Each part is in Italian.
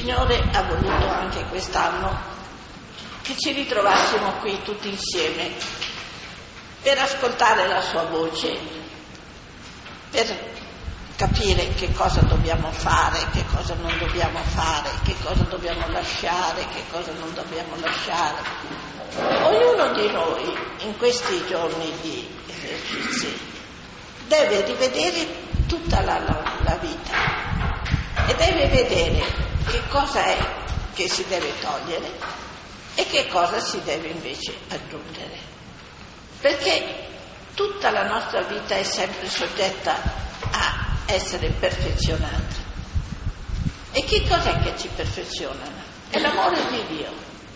Signore ha voluto anche quest'anno che ci ritrovassimo qui tutti insieme per ascoltare la sua voce, per capire che cosa dobbiamo fare, che cosa non dobbiamo fare, che cosa dobbiamo lasciare, che cosa non dobbiamo lasciare. Ognuno di noi in questi giorni di esercizi deve rivedere tutta la vita e deve vedere che cosa è che si deve togliere e che cosa si deve invece aggiungere, perché tutta la nostra vita è sempre soggetta a essere perfezionata. E che cos'è che ci perfeziona? È l'amore di Dio.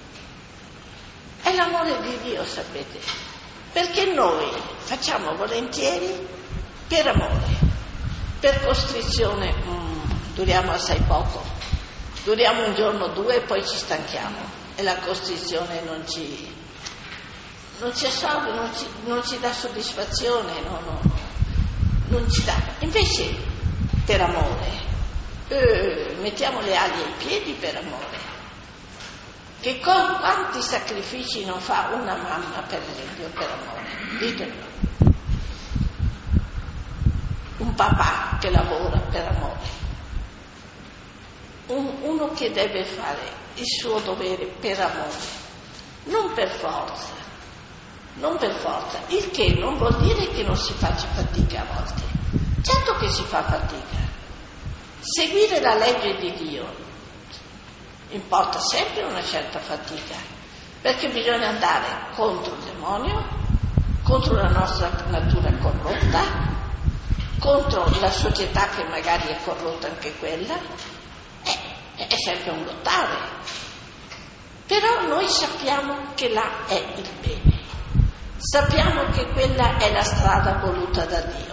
È l'amore di Dio, sapete, perché noi facciamo volentieri per amore, per costrizione duriamo assai poco, duriamo un giorno o due e poi ci stanchiamo e la costrizione non ci assorbe, non ci dà soddisfazione, non ci dà. Invece per amore, mettiamo le ali ai piedi per amore. Quanti sacrifici non fa una mamma, per esempio, per amore? Ditelo. Un papà che lavora per amore. Uno che deve fare il suo dovere per amore, non per forza, il che non vuol dire che non si faccia fatica a volte. Certo che si fa fatica. Seguire la legge di Dio importa sempre una certa fatica, perché bisogna andare contro il demonio, contro la nostra natura corrotta, contro la società che magari è corrotta anche quella. È sempre un lottare, però noi sappiamo che là è il bene, sappiamo che quella è la strada voluta da Dio,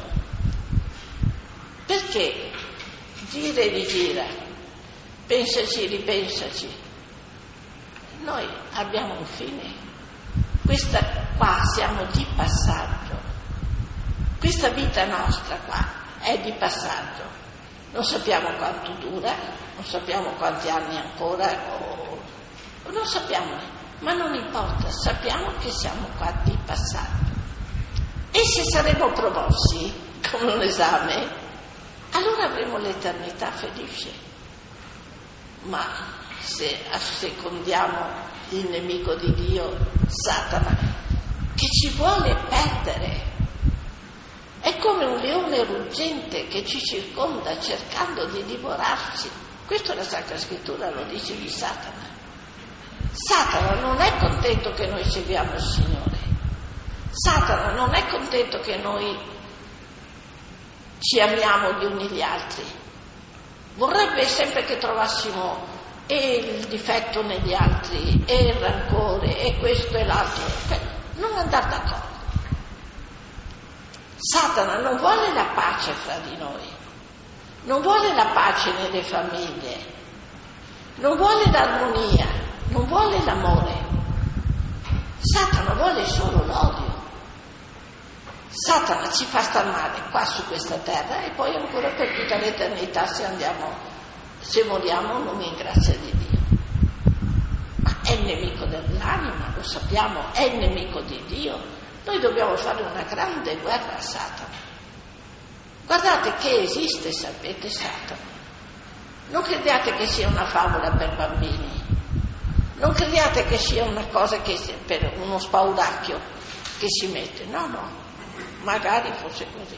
perché gira e rigira, pensaci, ripensaci, noi abbiamo un fine, questa qua siamo di passaggio, questa vita nostra qua è di passaggio, non sappiamo quanto dura, non sappiamo quanti anni ancora, non sappiamo, ma non importa, sappiamo che siamo qua di passaggio. E se saremo promossi con un esame, allora avremo l'eternità felice. Ma se assecondiamo il nemico di Dio, Satana, che ci vuole perdere, è come un leone ruggente che ci circonda cercando di divorarci. Questo la Sacra Scrittura lo dice di Satana. Satana non è contento che noi seguiamo il Signore. Satana non è contento che noi ci amiamo gli uni gli altri. Vorrebbe sempre che trovassimo e il difetto negli altri, e il rancore, e questo e l'altro. Non andare d'accordo. Satana non vuole la pace fra di noi. Non vuole la pace nelle famiglie, non vuole l'armonia, non vuole l'amore. Satana vuole solo l'odio. Satana ci fa star male qua su questa terra e poi ancora per tutta l'eternità se moriamo non in grazia di Dio. Ma è il nemico dell'anima, lo sappiamo, è il nemico di Dio. Noi dobbiamo fare una grande guerra a Satana. Guardate che esiste, sapete, Satana. Non crediate che sia una favola per bambini, non crediate che sia una cosa che per uno spauracchio che si mette, no, magari fosse così.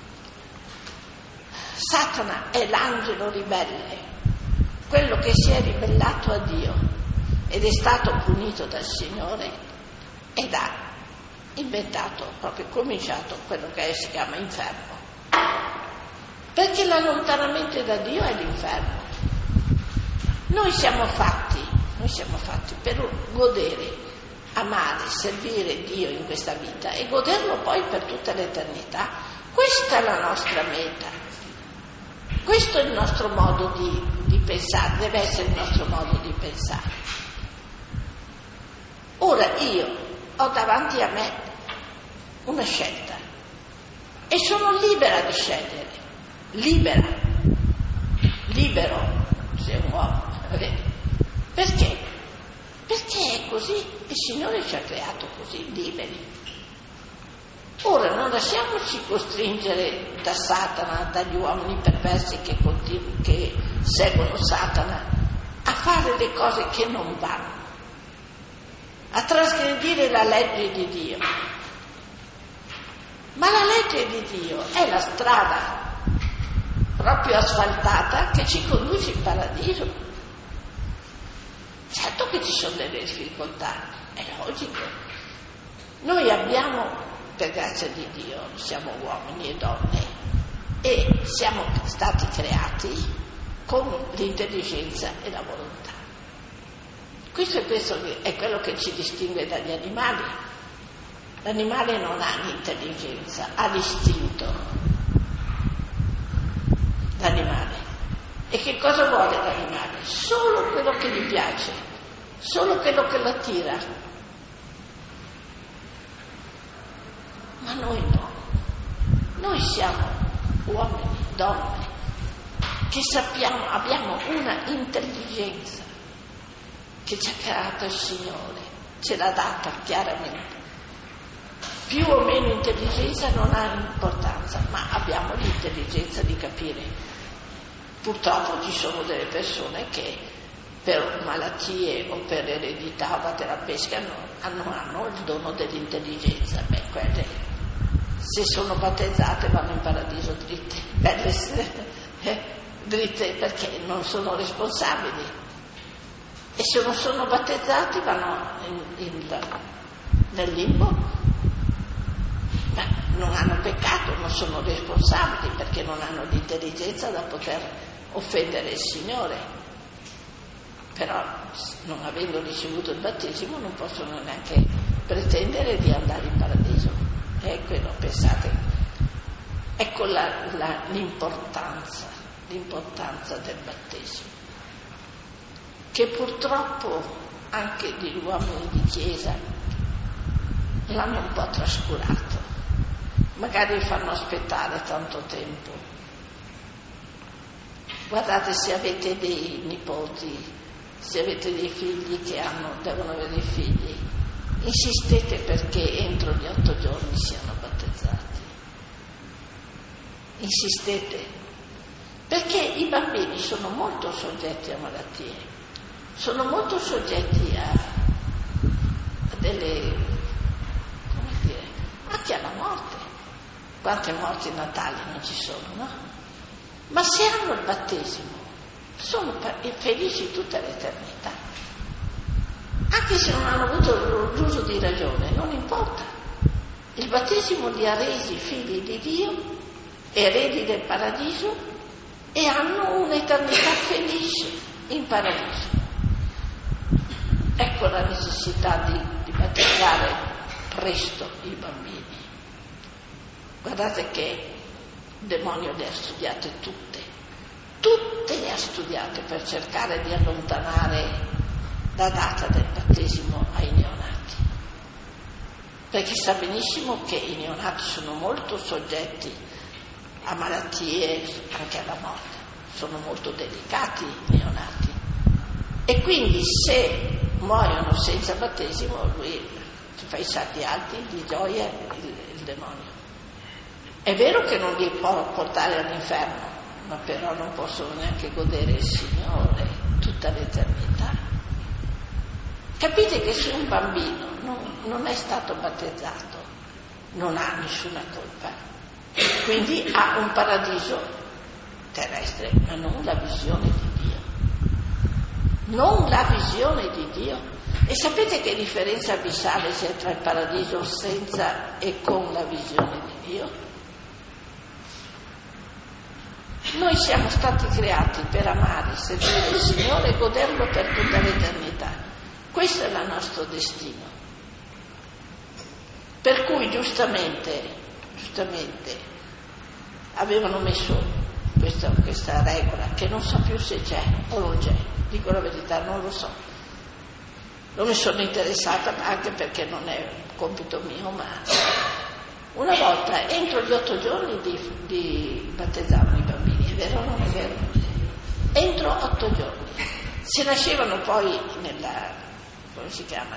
Satana è l'angelo ribelle, quello che si è ribellato a Dio ed è stato punito dal Signore ed ha inventato, proprio cominciato quello che si chiama inferno. Perché l'allontanamento da Dio è l'inferno. Noi siamo fatti per godere, amare, servire Dio in questa vita e goderlo poi per tutta l'eternità. Questa è la nostra meta, questo è il nostro modo di pensare, deve essere il nostro modo di pensare. Ora io ho davanti a me una scelta e sono libera di scegliere. Libero, se è un uomo, Perché? Perché è così, il Signore ci ha creato così, liberi. Ora non lasciamoci costringere da Satana, dagli uomini perversi che seguono Satana, a fare le cose che non vanno, a trasgredire la legge di Dio. Ma la legge di Dio è la strada proprio asfaltata che ci conduce in paradiso. Certo che ci sono delle difficoltà, è logico. Noi abbiamo, per grazia di Dio, siamo uomini e donne e siamo stati creati con l'intelligenza e la volontà. Questo è quello che ci distingue dagli animali. L'animale non ha l'intelligenza, ha l'istinto. L'animale. E che cosa vuole l'animale? Solo quello che gli piace, solo quello che lo attira. Ma noi no. Noi siamo uomini, donne, che sappiamo, abbiamo una intelligenza che ci ha creato il Signore, ce l'ha data chiaramente. Più o meno intelligenza non ha importanza, ma abbiamo l'intelligenza di capire. Purtroppo ci sono delle persone che per malattie o per eredità o batterapeisca hanno il dono dell'intelligenza. Quelle, se sono battezzate, vanno in paradiso dritte, dritte perché non sono responsabili. E se non sono battezzati vanno nel limbo. Non hanno peccato, non sono responsabili perché non hanno l'intelligenza da poter offendere il Signore. Però, non avendo ricevuto il battesimo, non possono neanche pretendere di andare in paradiso. E quello, pensate, ecco l'importanza del battesimo, che purtroppo anche gli uomini di Chiesa l'hanno un po' trascurato. Magari fanno aspettare tanto tempo. Guardate, se avete dei nipoti, se avete dei figli che devono avere figli, insistete perché entro gli 8 giorni siano battezzati. Insistete, perché i bambini sono molto soggetti a malattie, sono molto soggetti a delle, anche alla morte. Quante morti natali non ci sono, no? Ma se hanno il battesimo, sono felici tutta l'eternità. Anche se non hanno avuto l'uso di ragione, non importa. Il battesimo li ha resi figli di Dio, eredi del paradiso, e hanno un'eternità felice in paradiso. Ecco la necessità di battezzare presto i bambini. Guardate che il demonio le ha studiate tutte le ha studiate per cercare di allontanare la data del battesimo ai neonati, perché sa benissimo che i neonati sono molto soggetti a malattie, anche alla morte, sono molto delicati i neonati, e quindi se muoiono senza battesimo lui si fa i salti alti di gioia il demonio. È vero che non li può portare all'inferno, ma però non possono neanche godere il Signore tutta l'eternità. Capite che se un bambino non è stato battezzato, non ha nessuna colpa, quindi ha un paradiso terrestre, ma non la visione di Dio. Non la visione di Dio. E sapete che differenza abissale c'è tra il paradiso senza e con la visione di Dio? Noi siamo stati creati per amare, servire il Signore e goderlo per tutta l'eternità. Questo è il nostro destino. Per cui giustamente avevano messo questa regola che non so più se c'è o non c'è, dico la verità, non lo so. Non mi sono interessata anche perché non è un compito mio, ma una volta entro gli 8 giorni di battezzavano i bambini, è vero o non è vero? Entro 8 giorni. Se nascevano poi come si chiama?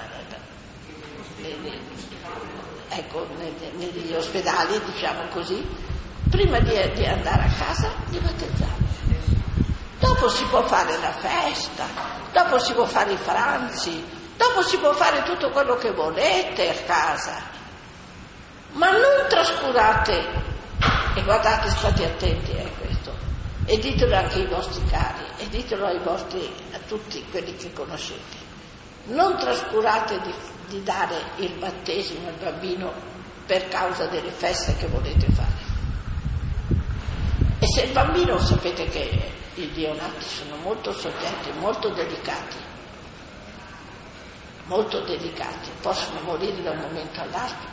Negli ospedali, diciamo così, prima di andare a casa li battezziamo. Dopo si può fare la festa, dopo si può fare i pranzi, dopo si può fare tutto quello che volete a casa, ma non trascurate, e guardate, state attenti a questo, e ditelo anche ai vostri cari, e ditelo a tutti quelli che conoscete, non trascurate di dare il battesimo al bambino per causa delle feste che volete fare. E se il bambino, sapete che i neonati sono molto soggetti, molto delicati, possono morire da un momento all'altro.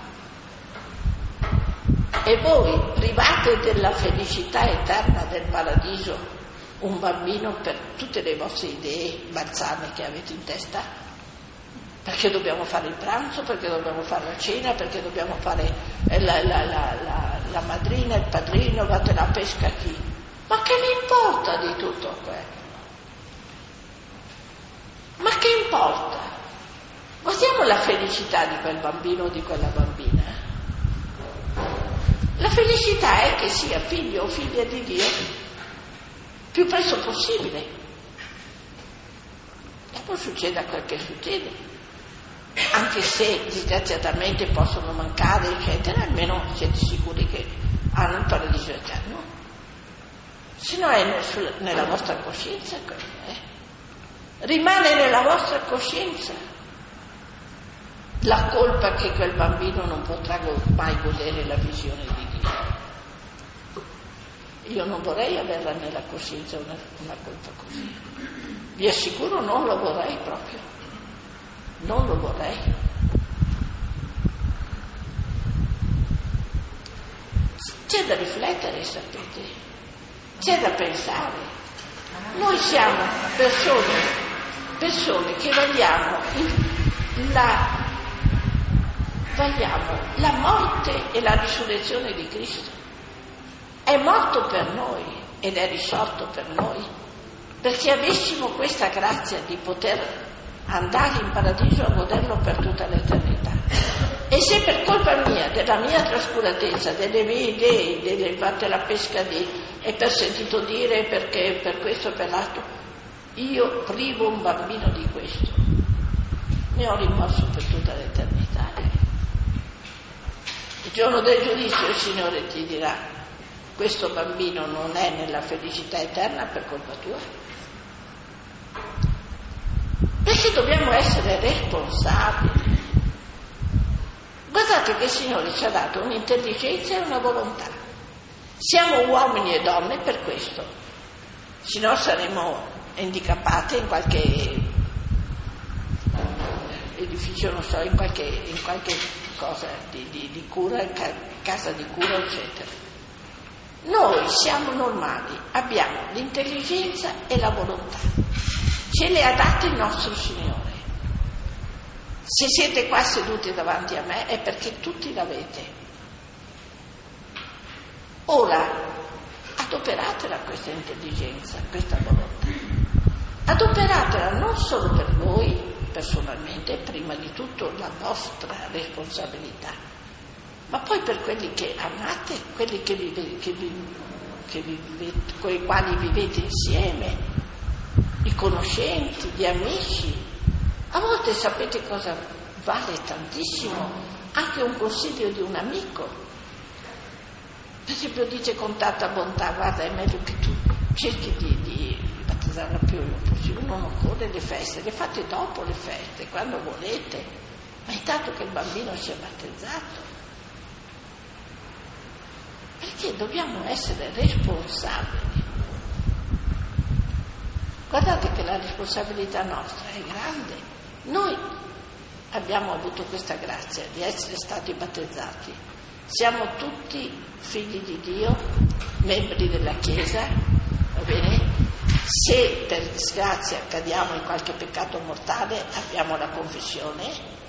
E voi private della felicità eterna del paradiso un bambino per tutte le vostre idee malsane che avete in testa? Perché dobbiamo fare il pranzo, perché dobbiamo fare la cena, perché dobbiamo fare la madrina, il padrino, fate la pesca chi? Ma che ne importa di tutto quello? Ma che importa? Guardiamo la felicità di quel bambino o di quella bambina. La felicità è che sia figlio o figlia di Dio più presto possibile. Dopo succeda quel che succede, anche se disgraziatamente possono mancare, eccetera, almeno siete sicuri che hanno il paradiso eterno. Se no è nella vostra coscienza, rimane nella vostra coscienza la colpa che quel bambino non potrà mai godere la visione di Dio. Io non vorrei averla nella coscienza una colpa così. Vi assicuro, non lo vorrei proprio. Non lo vorrei. C'è da riflettere, sapete. C'è da pensare. Noi siamo persone che vogliamo la morte e la risurrezione di Cristo. È morto per noi ed è risorto per noi, perché avessimo questa grazia di poter andare in paradiso a goderlo per tutta l'eternità. E se per colpa mia, della mia trascuratezza, delle mie idee, fate la pesca e per sentito dire, perché per questo e per l'altro, io privo un bambino di questo, ne ho rimorso per tutta l'eternità. Il giorno del giudizio il Signore ti dirà: questo bambino non è nella felicità eterna per colpa tua. Perché dobbiamo essere responsabili. Guardate che il Signore ci ha dato un'intelligenza e una volontà. Siamo uomini e donne per questo, se no saremo handicappate in qualche edificio, non so, in qualche cosa di cura, casa di cura, eccetera. Noi siamo normali, abbiamo l'intelligenza e la volontà, ce le ha date il nostro Signore. Se siete qua seduti davanti a me è perché tutti l'avete. Ora adoperatela questa intelligenza, questa volontà, adoperatela non solo per voi personalmente, prima di tutto la vostra responsabilità, ma poi per quelli che amate, quelli con i quali vivete insieme, i conoscenti, gli amici. A volte sapete cosa vale tantissimo? Anche un consiglio di un amico. Per esempio dice con tanta bontà: guarda, è meglio che tu cerchi di battezzarla più possibile, uno non corre le feste, le fate dopo le feste, quando volete, ma intanto che il bambino sia battezzato. Perché dobbiamo essere responsabili. Guardate che la responsabilità nostra è grande. Noi abbiamo avuto questa grazia di essere stati battezzati. Siamo tutti figli di Dio, membri della Chiesa, va bene? Se per disgrazia cadiamo in qualche peccato mortale, abbiamo la confessione,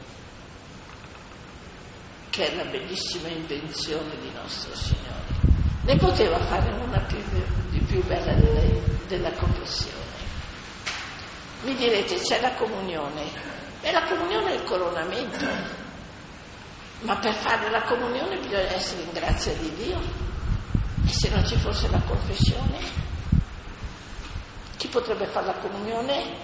che è la bellissima invenzione di nostro Signore. Ne poteva fare una più bella della confessione. Mi direte, c'è la comunione. E la comunione è il coronamento. Ma per fare la comunione bisogna essere in grazia di Dio. E se non ci fosse la confessione, chi potrebbe fare la comunione?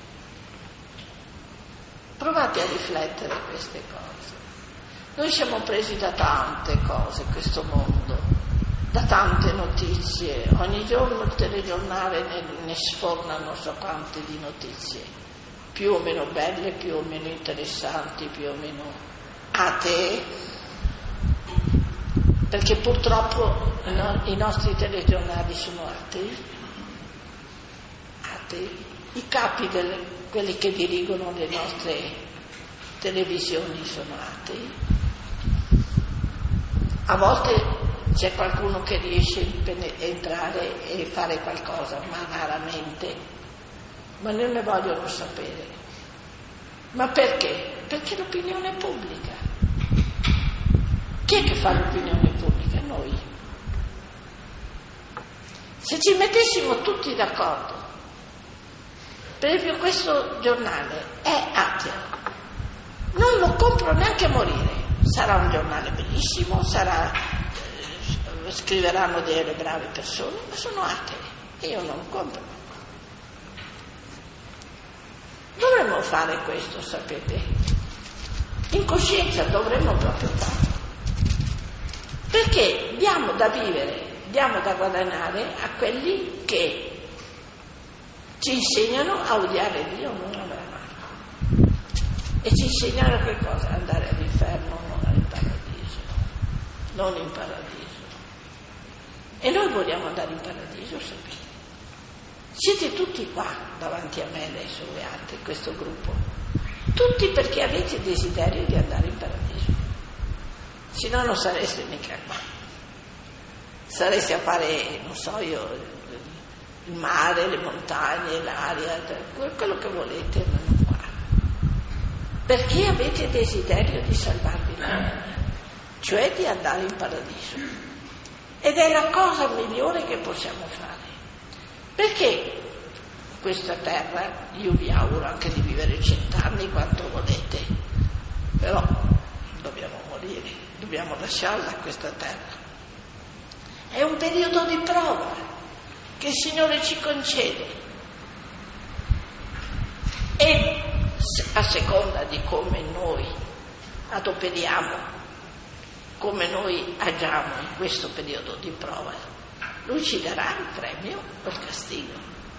Provate a riflettere queste cose. Noi siamo presi da tante cose, questo mondo, da tante notizie. Ogni giorno il telegiornale ne sforna non so quante di notizie, più o meno belle, più o meno interessanti, più o meno atee, perché purtroppo i nostri telegiornali sono atei. I capi, quelli che dirigono le nostre televisioni sono atei. A volte c'è qualcuno che riesce a entrare e fare qualcosa, ma raramente. Ma non ne vogliono sapere. Ma perché? Perché l'opinione pubblica. Chi è che fa l'opinione pubblica? Noi. Se ci mettessimo tutti d'accordo, per esempio questo giornale è ateo, non lo compro neanche a morire, sarà un giornale bellissimo, scriveranno delle brave persone, ma sono atei e io non compro. Dovremmo fare questo, sapete? In coscienza dovremmo proprio farlo. Perché diamo da vivere, diamo da guadagnare a quelli che ci insegnano a odiare Dio, non a amarlo. E ci insegnano che cosa? Andare all'inferno, non al paradiso. Non in paradiso. E noi vogliamo andare in paradiso, sapete? Siete tutti qua davanti a me adesso, voi altri, questo gruppo. Tutti perché avete desiderio di andare in paradiso. Se no non sareste mica qua. Sareste a fare, non so io, il mare, le montagne, l'aria, quello che volete, ma non qua. Perché avete desiderio di salvarvi l'anima, cioè di andare in paradiso. Ed è la cosa migliore che possiamo fare. Perché questa terra, io vi auguro anche di vivere 100 anni quanto volete, però dobbiamo morire, dobbiamo lasciarla questa terra. È un periodo di prova che il Signore ci concede e a seconda di come noi adoperiamo, come noi agiamo in questo periodo di prova, Lui ci darà il premio o il castigo.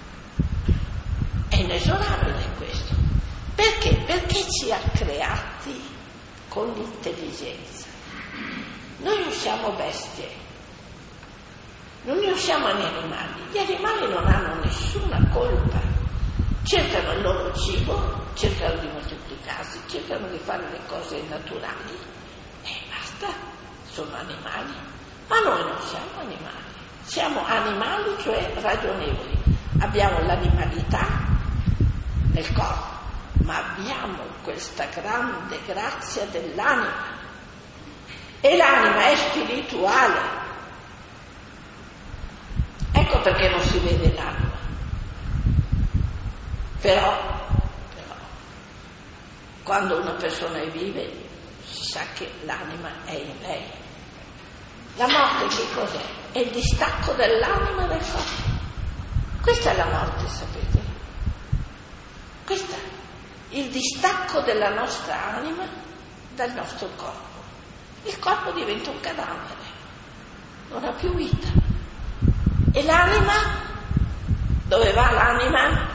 È inesorabile questo. Perché? Perché ci ha creati con l'intelligenza. Noi non siamo bestie, noi non siamo animali. Gli animali non hanno nessuna colpa. Cercano il loro cibo, cercano di moltiplicarsi, cercano di fare le cose naturali e basta, sono animali. Ma noi non siamo animali. Siamo animali, cioè ragionevoli. Abbiamo l'animalità nel corpo, ma abbiamo questa grande grazia dell'anima. E l'anima è spirituale. Ecco perché non si vede l'anima. Però, quando una persona è vive, si sa che l'anima è in lei. La morte che cos'è? È il distacco dell'anima dal corpo. Questa è la morte, sapete? Questo è il distacco della nostra anima dal nostro corpo. Il corpo diventa un cadavere, non ha più vita. E l'anima? Dove va l'anima?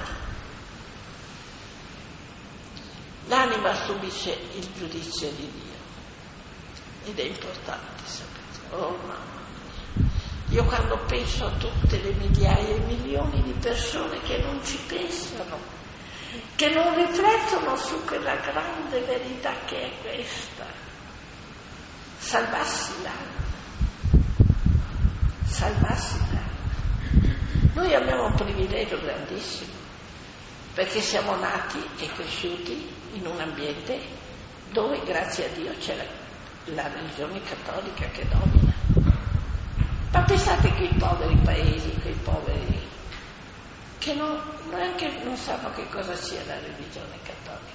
L'anima subisce il giudizio di Dio. Ed è importante, sapete? Oh mamma mia. Io quando penso a tutte le migliaia e milioni di persone che non ci pensano, che non riflettono su quella grande verità che è questa, salvarsi l'anima, salvarsi l'anima. Noi abbiamo un privilegio grandissimo, perché siamo nati e cresciuti in un ambiente dove, grazie a Dio, c'è la religione cattolica che domina. Ma pensate che i poveri paesi, quei poveri che neanche non sanno che cosa sia la religione cattolica.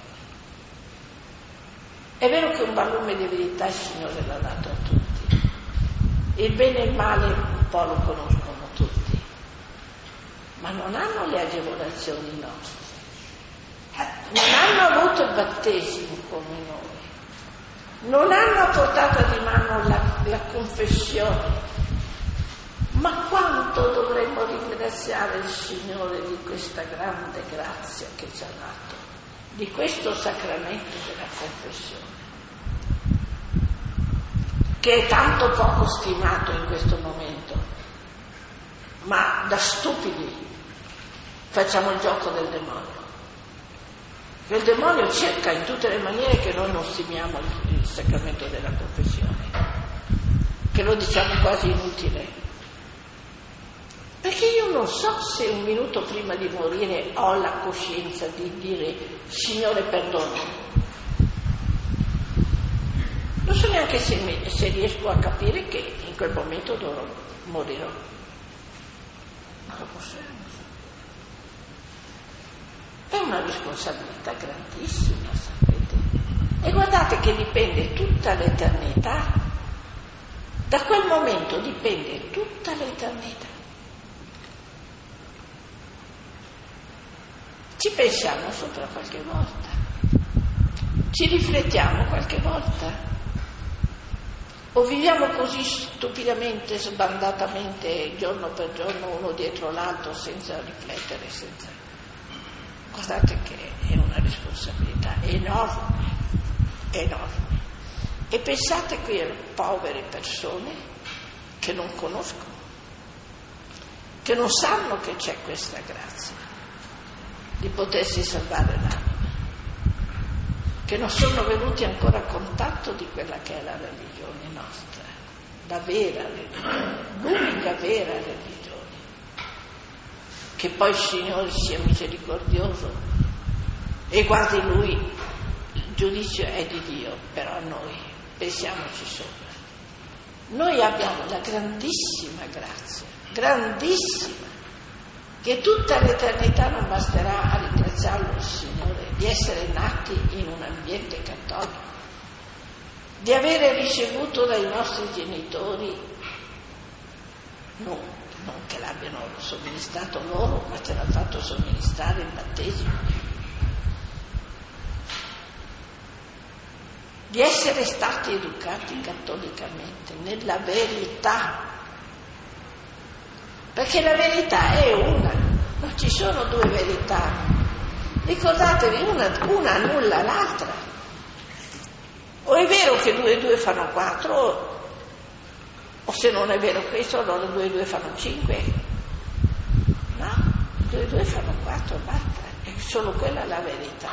È vero che un barlume di verità il Signore l'ha dato a tutti, il bene e il male un po' lo conoscono tutti, ma non hanno le agevolazioni nostre, non hanno avuto il battesimo come noi, non hanno a portata di mano la confessione. Ma quanto dovremmo ringraziare il Signore di questa grande grazia che ci ha dato, di questo sacramento della confessione, che è tanto poco stimato in questo momento, ma da stupidi facciamo il gioco del demonio. Il demonio cerca in tutte le maniere che noi non stimiamo il sacramento della confessione, che lo diciamo quasi inutile. Perché io non so se un minuto prima di morire ho la coscienza di dire Signore perdono. Non so neanche se riesco a capire che in quel momento morirò. Non lo posso. È una responsabilità grandissima, sapete? E guardate che dipende tutta l'eternità. Da quel momento dipende tutta l'eternità. Ci pensiamo sopra qualche volta, ci riflettiamo qualche volta, o viviamo così stupidamente, sbandatamente, giorno per giorno, uno dietro l'altro, senza riflettere, Guardate che è una responsabilità enorme, enorme. E pensate qui a povere persone che non conoscono, che non sanno che c'è questa grazia di potersi salvare l'anima, che non sono venuti ancora a contatto di quella che è la religione nostra, la vera religione, l'unica vera religione, che poi il Signore sia misericordioso e guardi Lui, il giudizio è di Dio, però noi pensiamoci sopra. Noi abbiamo la grandissima grazia, grandissima, che tutta l'eternità non basterà a ringraziarlo il Signore di essere nati in un ambiente cattolico, di avere ricevuto dai nostri genitori, non che l'abbiano somministrato loro, ma ce l'ha fatto somministrare il battesimo, di essere stati educati cattolicamente nella verità. Perché la verità è una, non ci sono due verità. Ricordatevi, una annulla l'altra. O è vero che 2 e 2 fanno 4, o se non è vero questo, allora 2 e 2 fanno 5. No, 2 e 2 fanno 4, basta. È solo quella la verità.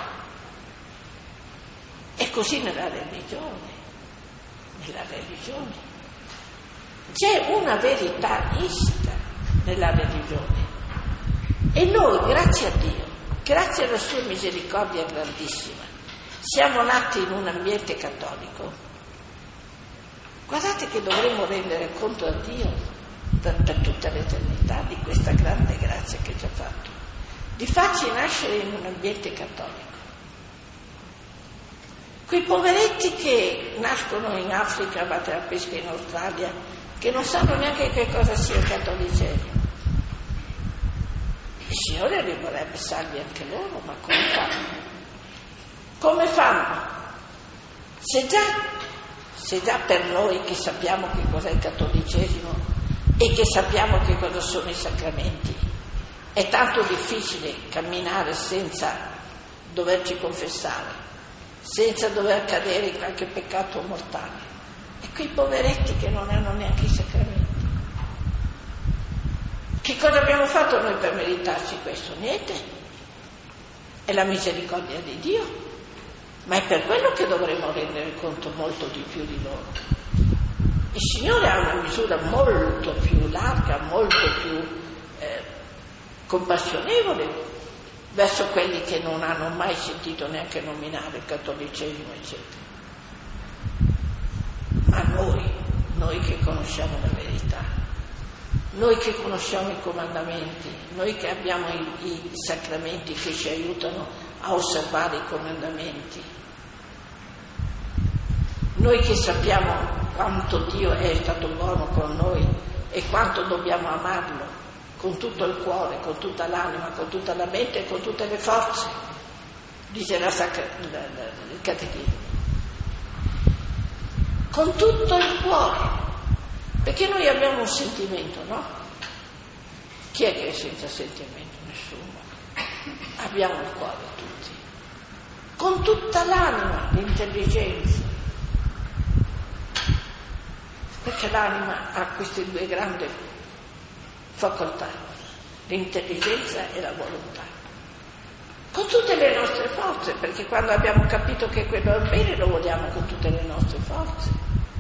E così nella religione. Nella religione c'è una verità insita nella religione, e noi, grazie a Dio, grazie alla sua misericordia grandissima, siamo nati in un ambiente cattolico. Guardate che dovremmo rendere conto a Dio per tutta l'eternità di questa grande grazia che ci ha fatto, di farci nascere in un ambiente cattolico. Quei poveretti che nascono in Africa, battere la pesca in Australia, che non sanno neanche che cosa sia il cattolicesimo. Il Signore li vorrebbe salvi anche loro, ma come fanno? Come fanno? Se già per noi che sappiamo che cos'è il cattolicesimo e che sappiamo che cosa sono i sacramenti, è tanto difficile camminare senza doverci confessare, senza dover cadere in qualche peccato mortale. E quei poveretti che non hanno neanche i sacramenti. Che cosa abbiamo fatto noi per meritarci questo? Niente. È la misericordia di Dio. Ma è per quello che dovremmo rendere conto molto di più di loro. Il Signore ha una misura molto più larga, molto più compassionevole verso quelli che non hanno mai sentito neanche nominare il cattolicesimo, eccetera. Ma noi che conosciamo la verità, Noi che conosciamo i comandamenti, noi che abbiamo i sacramenti che ci aiutano a osservare i comandamenti, noi che sappiamo quanto Dio è stato buono con noi e quanto dobbiamo amarlo con tutto il cuore, con tutta l'anima, con tutta la mente e con tutte le forze, dice il Catechismo. Con tutto il cuore. Perché noi abbiamo un sentimento, no? Chi è che è senza sentimento? Nessuno. Abbiamo il cuore tutti. Con tutta l'anima, l'intelligenza. Perché l'anima ha queste due grandi facoltà, l'intelligenza e la volontà. Con tutte le nostre forze, perché quando abbiamo capito che quello è bene lo vogliamo con tutte le nostre forze.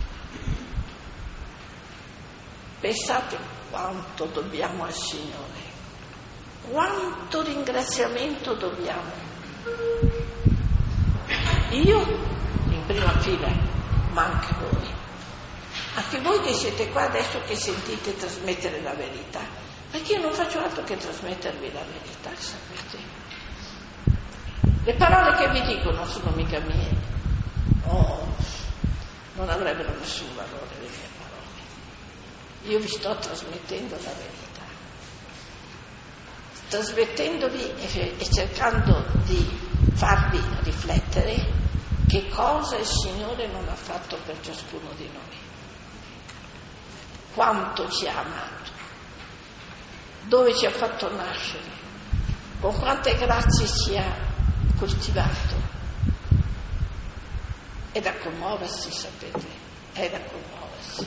Pensate quanto dobbiamo al Signore, quanto ringraziamento dobbiamo. Io in prima fila, ma anche voi che siete qua adesso che sentite trasmettere la verità, perché io non faccio altro che trasmettervi la verità, sapete? Le parole che vi dico non sono mica mie, non avrebbero nessun valore le mie parole. Io vi sto trasmettendo la verità, trasmettendovi e cercando di farvi riflettere che cosa il Signore non ha fatto per ciascuno di noi, quanto ci ha amato, dove ci ha fatto nascere, con quante grazie ci ha coltivato. È da commuoversi, sapete, è da commuoversi.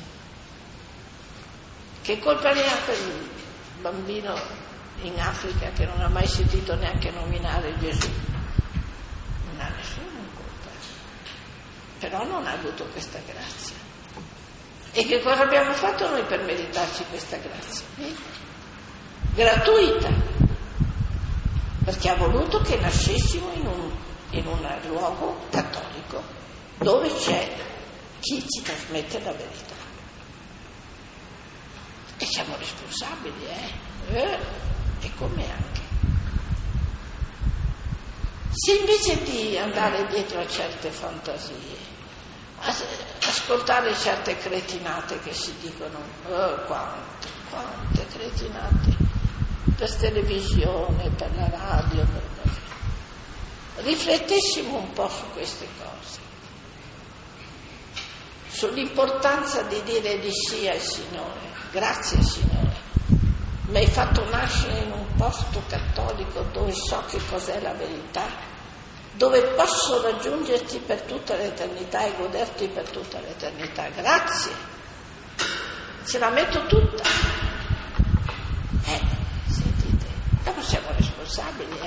Che colpa ne ha quel bambino in Africa che non ha mai sentito neanche nominare Gesù? Non ha nessuna colpa, però non ha avuto questa grazia. E che cosa abbiamo fatto noi per meritarci questa grazia? Gratuita, perché ha voluto che nascessimo in un luogo cattolico dove c'è chi ci trasmette la verità. E siamo responsabili, e come anche. Se invece di andare dietro a certe fantasie, ascoltare certe cretinate che si dicono, quante cretinate, per televisione, per la radio, per così. Riflettessimo un po' su queste cose, sull'importanza di dire di sì al Signore. Grazie Signore, mi hai fatto nascere in un posto cattolico dove so che cos'è la verità, dove posso raggiungerti per tutta l'eternità e goderti per tutta l'eternità. Grazie, ce la metto tutta. Sentite, dopo siamo responsabili,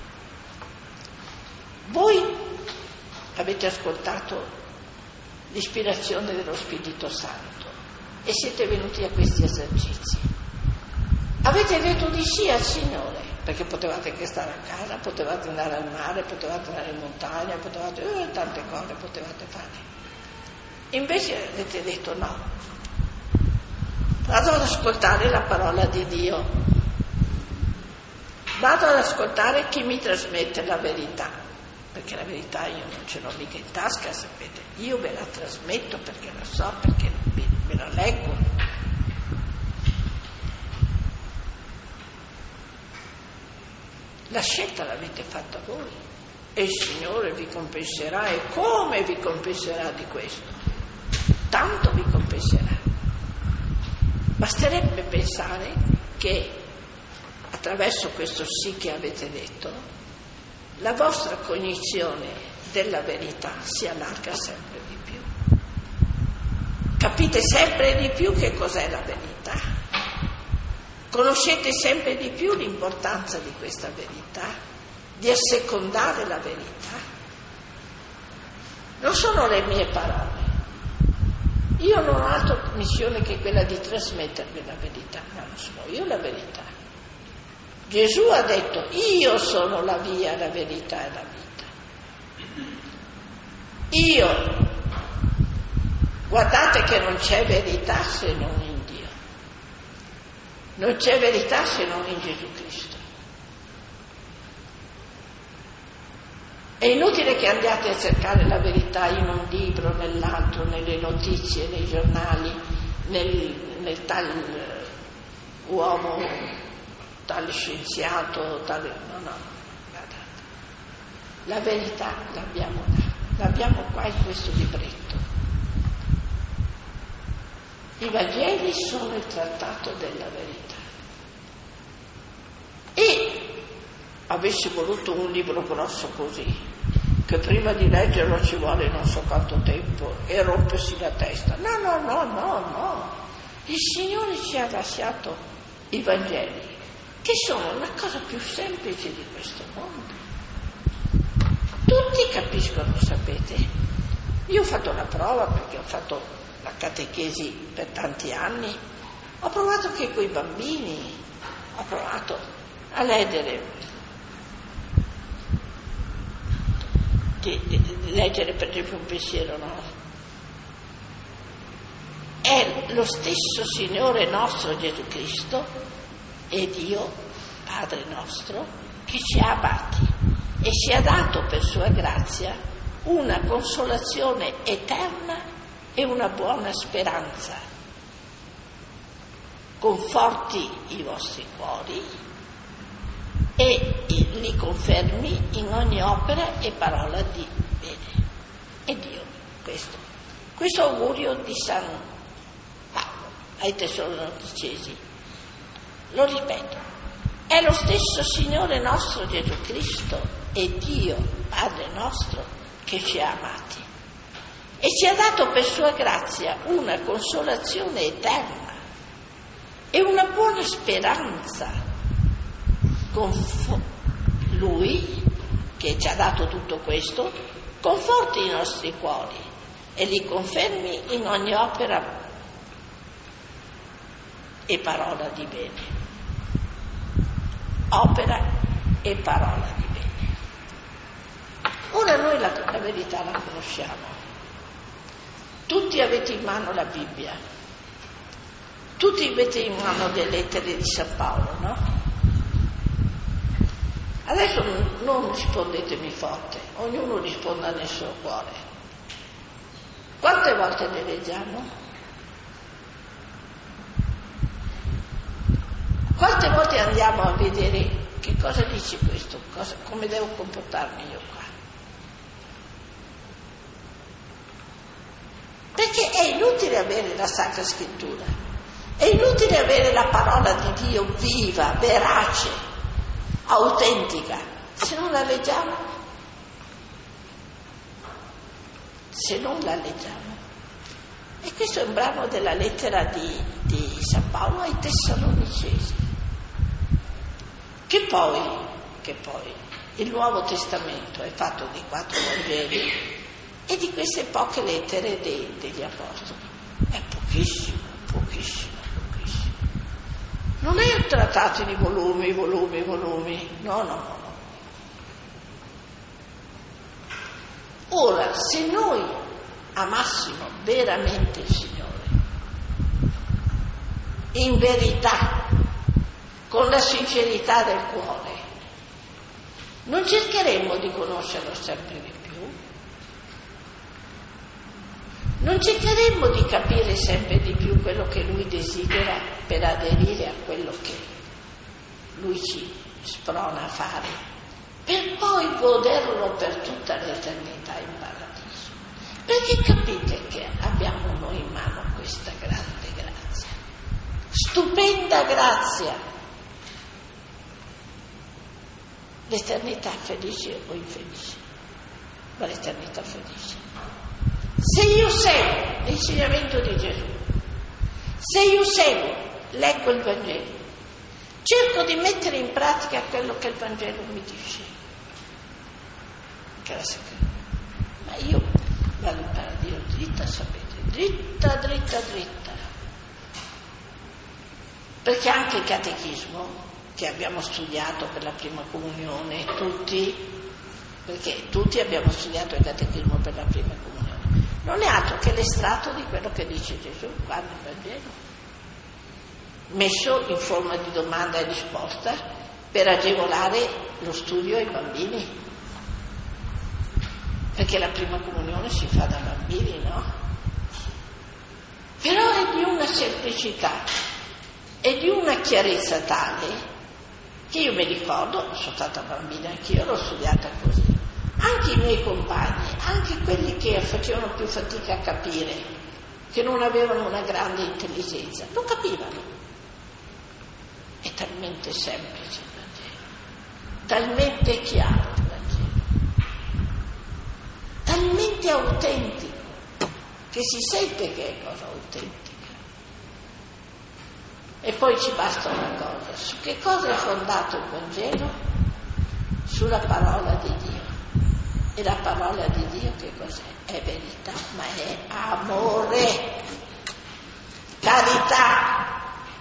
Voi avete ascoltato l'ispirazione dello Spirito Santo e siete venuti a questi esercizi. Avete detto di sì al Signore, perché potevate anche stare a casa, potevate andare al mare, potevate andare in montagna, potevate tante cose potevate fare. Invece avete detto no. Vado ad ascoltare la parola di Dio. Vado ad ascoltare chi mi trasmette la verità, perché la verità io non ce l'ho mica in tasca, sapete. Io ve la trasmetto perché la so, perché me la leggo. La scelta l'avete fatta voi e il Signore vi compenserà. E come vi compenserà di questo? Tanto vi compenserà. Basterebbe pensare che attraverso questo sì che avete detto la vostra cognizione della verità si allarga sempre di più. Capite sempre di più che cos'è la verità. Conoscete sempre di più l'importanza di questa verità, di assecondare la verità. Non sono le mie parole. Io non ho altra missione che quella di trasmettervi la verità, ma non sono io la verità. Gesù ha detto, io sono la via, la verità e la vita. Io. Guardate che non c'è verità se non in Dio. Non c'è verità se non in Gesù Cristo. È inutile che andiate a cercare la verità in un libro, nell'altro, nelle notizie, nei giornali, nel tal uomo, tale scienziato, tale... No, guardate. La verità l'abbiamo qua in questo libretto. I Vangeli sono il trattato della verità. E avessi voluto un libro grosso così, che prima di leggerlo ci vuole non so quanto tempo e rompersi la testa. No. Il Signore ci ha lasciato i Vangeli, che sono la cosa più semplice di questo mondo. Tutti capiscono, sapete. Io ho fatto la prova perché ho fatto la catechesi per tanti anni, ho provato anche coi bambini, ho provato a leggere per esempio un pensiero nostro. È lo stesso Signore nostro Gesù Cristo e Dio, Padre nostro, che ci ha amati e ci ha dato per sua grazia una consolazione eterna e una buona speranza. Conforti i vostri cuori e li confermi in ogni opera e parola di bene. E Dio, questo augurio di San Paolo ai Tessalonicesi, lo ripeto, è lo stesso Signore nostro Gesù Cristo e Dio, Padre nostro, che ci ha amati e ci ha dato per sua grazia una consolazione eterna e una buona speranza. Lui, che ci ha dato tutto questo, conforti i nostri cuori e li confermi in ogni opera e parola di bene. Opera e parola di bene. Ora noi la verità la conosciamo. Tutti avete in mano la Bibbia. Tutti avete in mano le lettere di San Paolo, no? Adesso non rispondetemi forte, ognuno risponda nel suo cuore. Quante volte le leggiamo? Quante volte andiamo a vedere che cosa dice questo, come devo comportarmi io qua? Perché è inutile avere la Sacra Scrittura, è inutile avere la parola di Dio viva, verace, autentica, se non la leggiamo. Se non la leggiamo. E questo è un brano della lettera di San Paolo ai Tessalonicesi. Che poi il Nuovo Testamento è fatto di 4 Vangeli e di queste poche lettere degli Apostoli. È pochissimo. Non è un trattato di volumi. No. Ora, se noi amassimo veramente il Signore, in verità, con la sincerità del cuore, non cercheremmo di conoscerlo sempre di più? Non cercheremmo di capire sempre di più quello che Lui desidera per aderire a quello che Lui ci sprona a fare, per poi goderlo per tutta l'eternità in paradiso? Perché capite che abbiamo noi in mano questa grande grazia, stupenda grazia, l'eternità felice o infelice, ma l'eternità felice. Se io seguo l'insegnamento di Gesù, se io leggo il Vangelo, cerco di mettere in pratica quello che il Vangelo mi dice, ma io vado in paradiso dritta, sapete, dritta, perché anche il catechismo che abbiamo studiato per la prima comunione, perché tutti abbiamo studiato il catechismo per la prima comunione, non è altro che l'estratto di quello che dice Gesù qua nel Vangelo. messo in forma di domanda e risposta per agevolare lo studio ai bambini, perché la prima comunione si fa da bambini, no? Però è di una semplicità e di una chiarezza tale che io mi ricordo, sono stata bambina anch'io, l'ho studiata così. Anche i miei compagni, anche quelli che facevano più fatica a capire, che non avevano una grande intelligenza, lo capivano. È talmente semplice il Vangelo, talmente chiaro il Vangelo, talmente autentico, che si sente che è cosa autentica. E poi ci basta una cosa: su che cosa è fondato il Vangelo? Sulla parola di Dio. E la parola di Dio che cos'è? È verità, ma è amore, carità.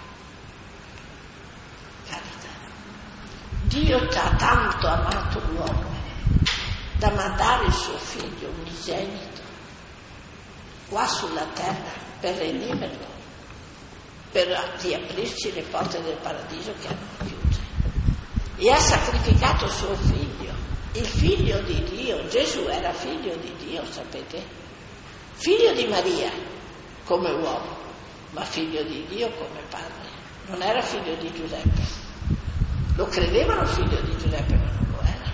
Dio ha tanto amato l'uomo da mandare il suo figlio unigenito qua sulla terra per redimerlo, per riaprirci le porte del paradiso che hanno chiuse, e ha sacrificato suo figlio, il figlio di Dio. Gesù era figlio di Dio, sapete? Figlio di Maria come uomo, ma figlio di Dio come padre. Non era figlio di Giuseppe. Lo credevano figlio di Giuseppe, ma non lo era.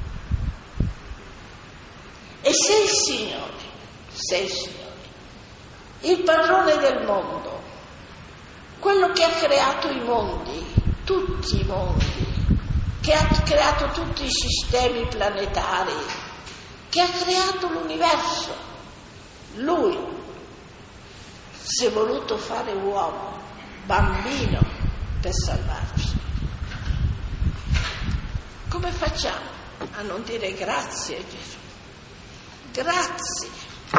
E sei il Signore, il padrone del mondo, quello che ha creato i mondi, tutti i mondi, che ha creato tutti i sistemi planetari, che ha creato l'universo. Lui si è voluto fare uomo, bambino, per salvarci. Come facciamo a non dire grazie a Gesù? Grazie.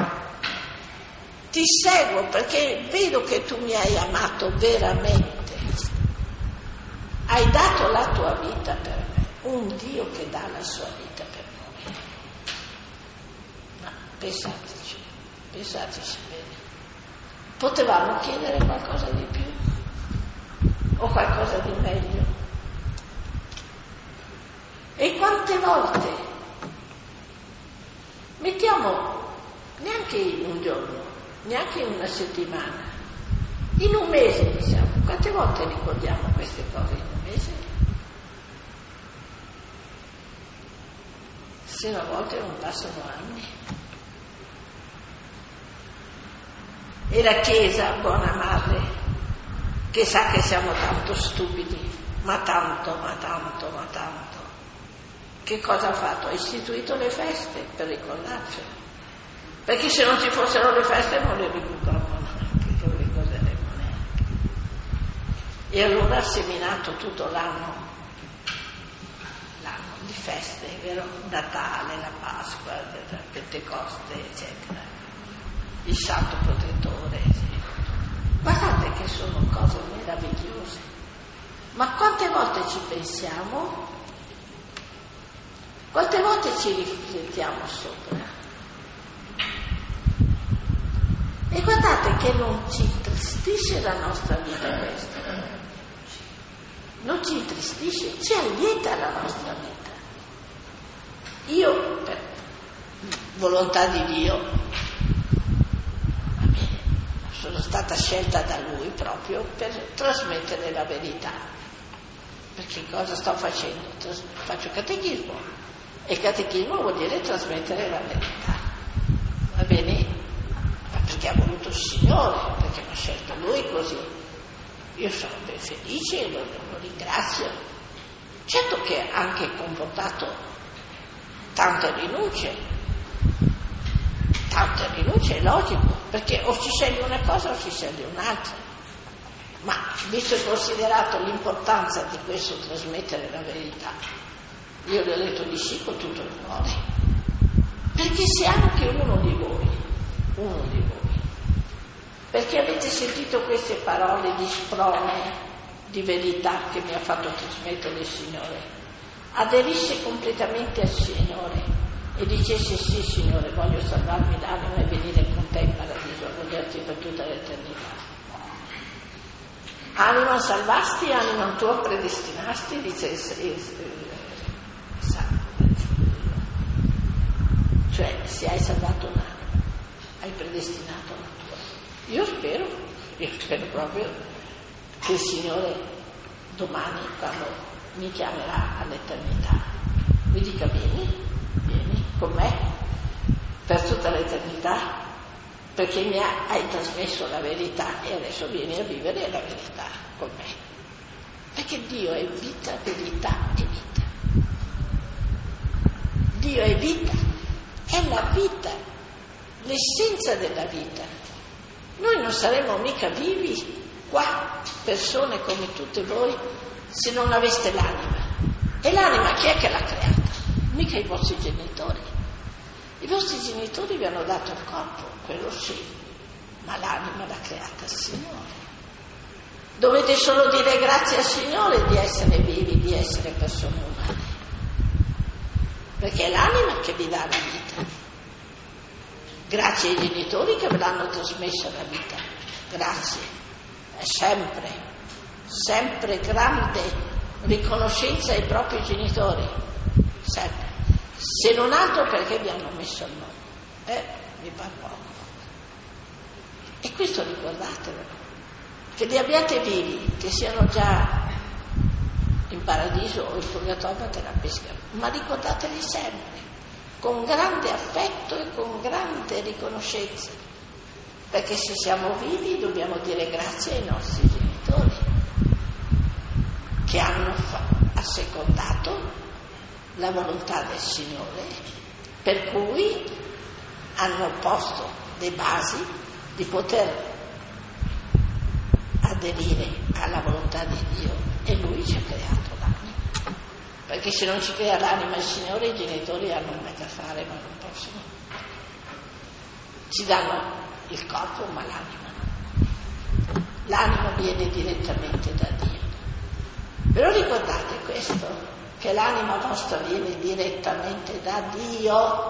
Ti seguo perché vedo che tu mi hai amato veramente. Hai dato la tua vita per me. Un Dio che dà la sua vita per noi. Ma pensateci bene. Potevamo chiedere qualcosa di più? O qualcosa di meglio? E quante volte, mettiamo neanche in un giorno, neanche in una settimana, in un mese diciamo, quante volte ricordiamo queste cose in un mese? Se a volte non passano anni. E la Chiesa, buona madre, che sa che siamo tanto stupidi, ma tanto, che cosa ha fatto? Ha istituito le feste per ricordarcelo, perché se non ci fossero le feste non le ricorderemo neanche. E allora ha seminato tutto l'anno di feste, è vero? Natale, la Pasqua, la Pentecoste, eccetera, il Santo Protettore, eccetera. Guardate che sono cose meravigliose, ma quante volte ci pensiamo? Quante volte ci riflettiamo sopra? E guardate che non ci intristisce la nostra vita questa. Non ci intristisce, ci allieta la nostra vita. Io, per volontà di Dio, sono stata scelta da Lui proprio per trasmettere la verità. Perché cosa sto facendo? Faccio catechismo. E il catechismo vuol dire trasmettere la verità, va bene? Ma perché ha voluto il Signore, perché mi ha scelto Lui così. Io sono ben felice e lo ringrazio. Certo che ha anche comportato tante rinunce è logico, perché o ci sceglie una cosa o ci sceglie un'altra. Ma visto e considerato l'importanza di questo trasmettere la verità, io le ho detto di sì con tutto il cuore, perché se anche uno di voi, perché avete sentito queste parole di sprone, di verità che mi ha fatto trasmettere il Signore, aderisse completamente al Signore e dicesse sì Signore, voglio salvarmi l'anima e venire con te in paradiso a goderti per tutta l'eternità. Anima salvasti, anima tua predestinasti, dice il Salmo. Cioè, se hai salvato un'anima, hai predestinato la tua. Io spero proprio che il Signore domani, quando mi chiamerà all'eternità, mi dica: vieni con me per tutta l'eternità, perché hai trasmesso la verità e adesso vieni a vivere la verità con me. Perché Dio è vita, verità e vita. Dio è vita, è la vita, l'essenza della vita. Noi non saremmo mica vivi qua, persone come tutte voi, se non aveste l'anima. E l'anima chi è che l'ha creata? Mica i vostri genitori. I vostri genitori vi hanno dato il corpo, quello sì, ma l'anima l'ha creata il Signore. Dovete solo dire grazie al Signore di essere vivi, di essere persone umane, perché è l'anima che vi dà la vita. Grazie ai genitori che ve l'hanno trasmessa la vita, grazie. È sempre grande riconoscenza ai propri genitori, sempre. Se non altro perché vi hanno messo al mondo, mi fa poco. E questo ricordatelo, che li abbiate vivi, che siano già in paradiso o in purgatorio te la pescano, ma ricordateli sempre, con grande affetto e con grande riconoscenza, perché se siamo vivi dobbiamo dire grazie ai nostri genitori, che hanno assecondato la volontà del Signore, per cui hanno posto le basi di poter aderire alla volontà di Dio, e Lui ci ha creato l'anima. Perché se non ci crea l'anima il Signore, i genitori hanno un da fare, ma non possono. Ci danno il corpo, ma l'anima. L'anima viene direttamente da Dio. Però ricordate questo, che l'anima vostra viene direttamente da Dio,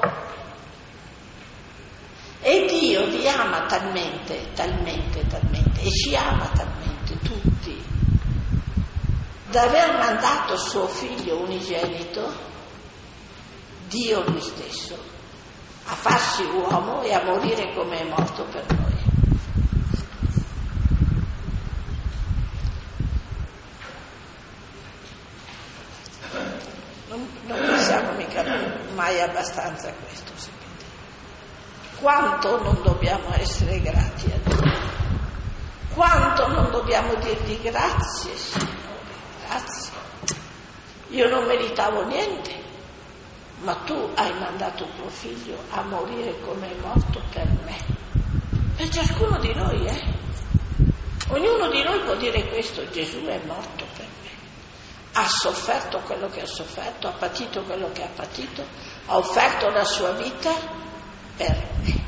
e Dio vi ama talmente, e ci ama talmente tutti, da aver mandato suo figlio unigenito, Dio lui stesso, a farsi uomo e a morire come è morto per noi. Non pensiamo mica mai abbastanza a questo, sapete? Quanto non dobbiamo essere grati a Dio, quanto non dobbiamo dirgli grazie, Signore, grazie. Io non meritavo niente, ma tu hai mandato tuo figlio a morire come è morto per me, per ciascuno di noi, Ognuno di noi può dire questo: Gesù è morto per me. Ha sofferto quello che ha sofferto, ha patito quello che ha patito, ha offerto la sua vita per me,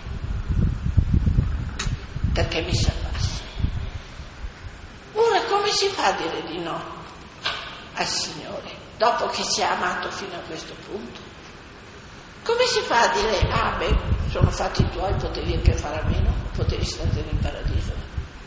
perché mi salvasse. Ora come si fa a dire di no al Signore, dopo che ci ha amato fino a questo punto? Come si fa a dire: sono fatti tuoi, potevi anche fare a meno, potevi stare in paradiso?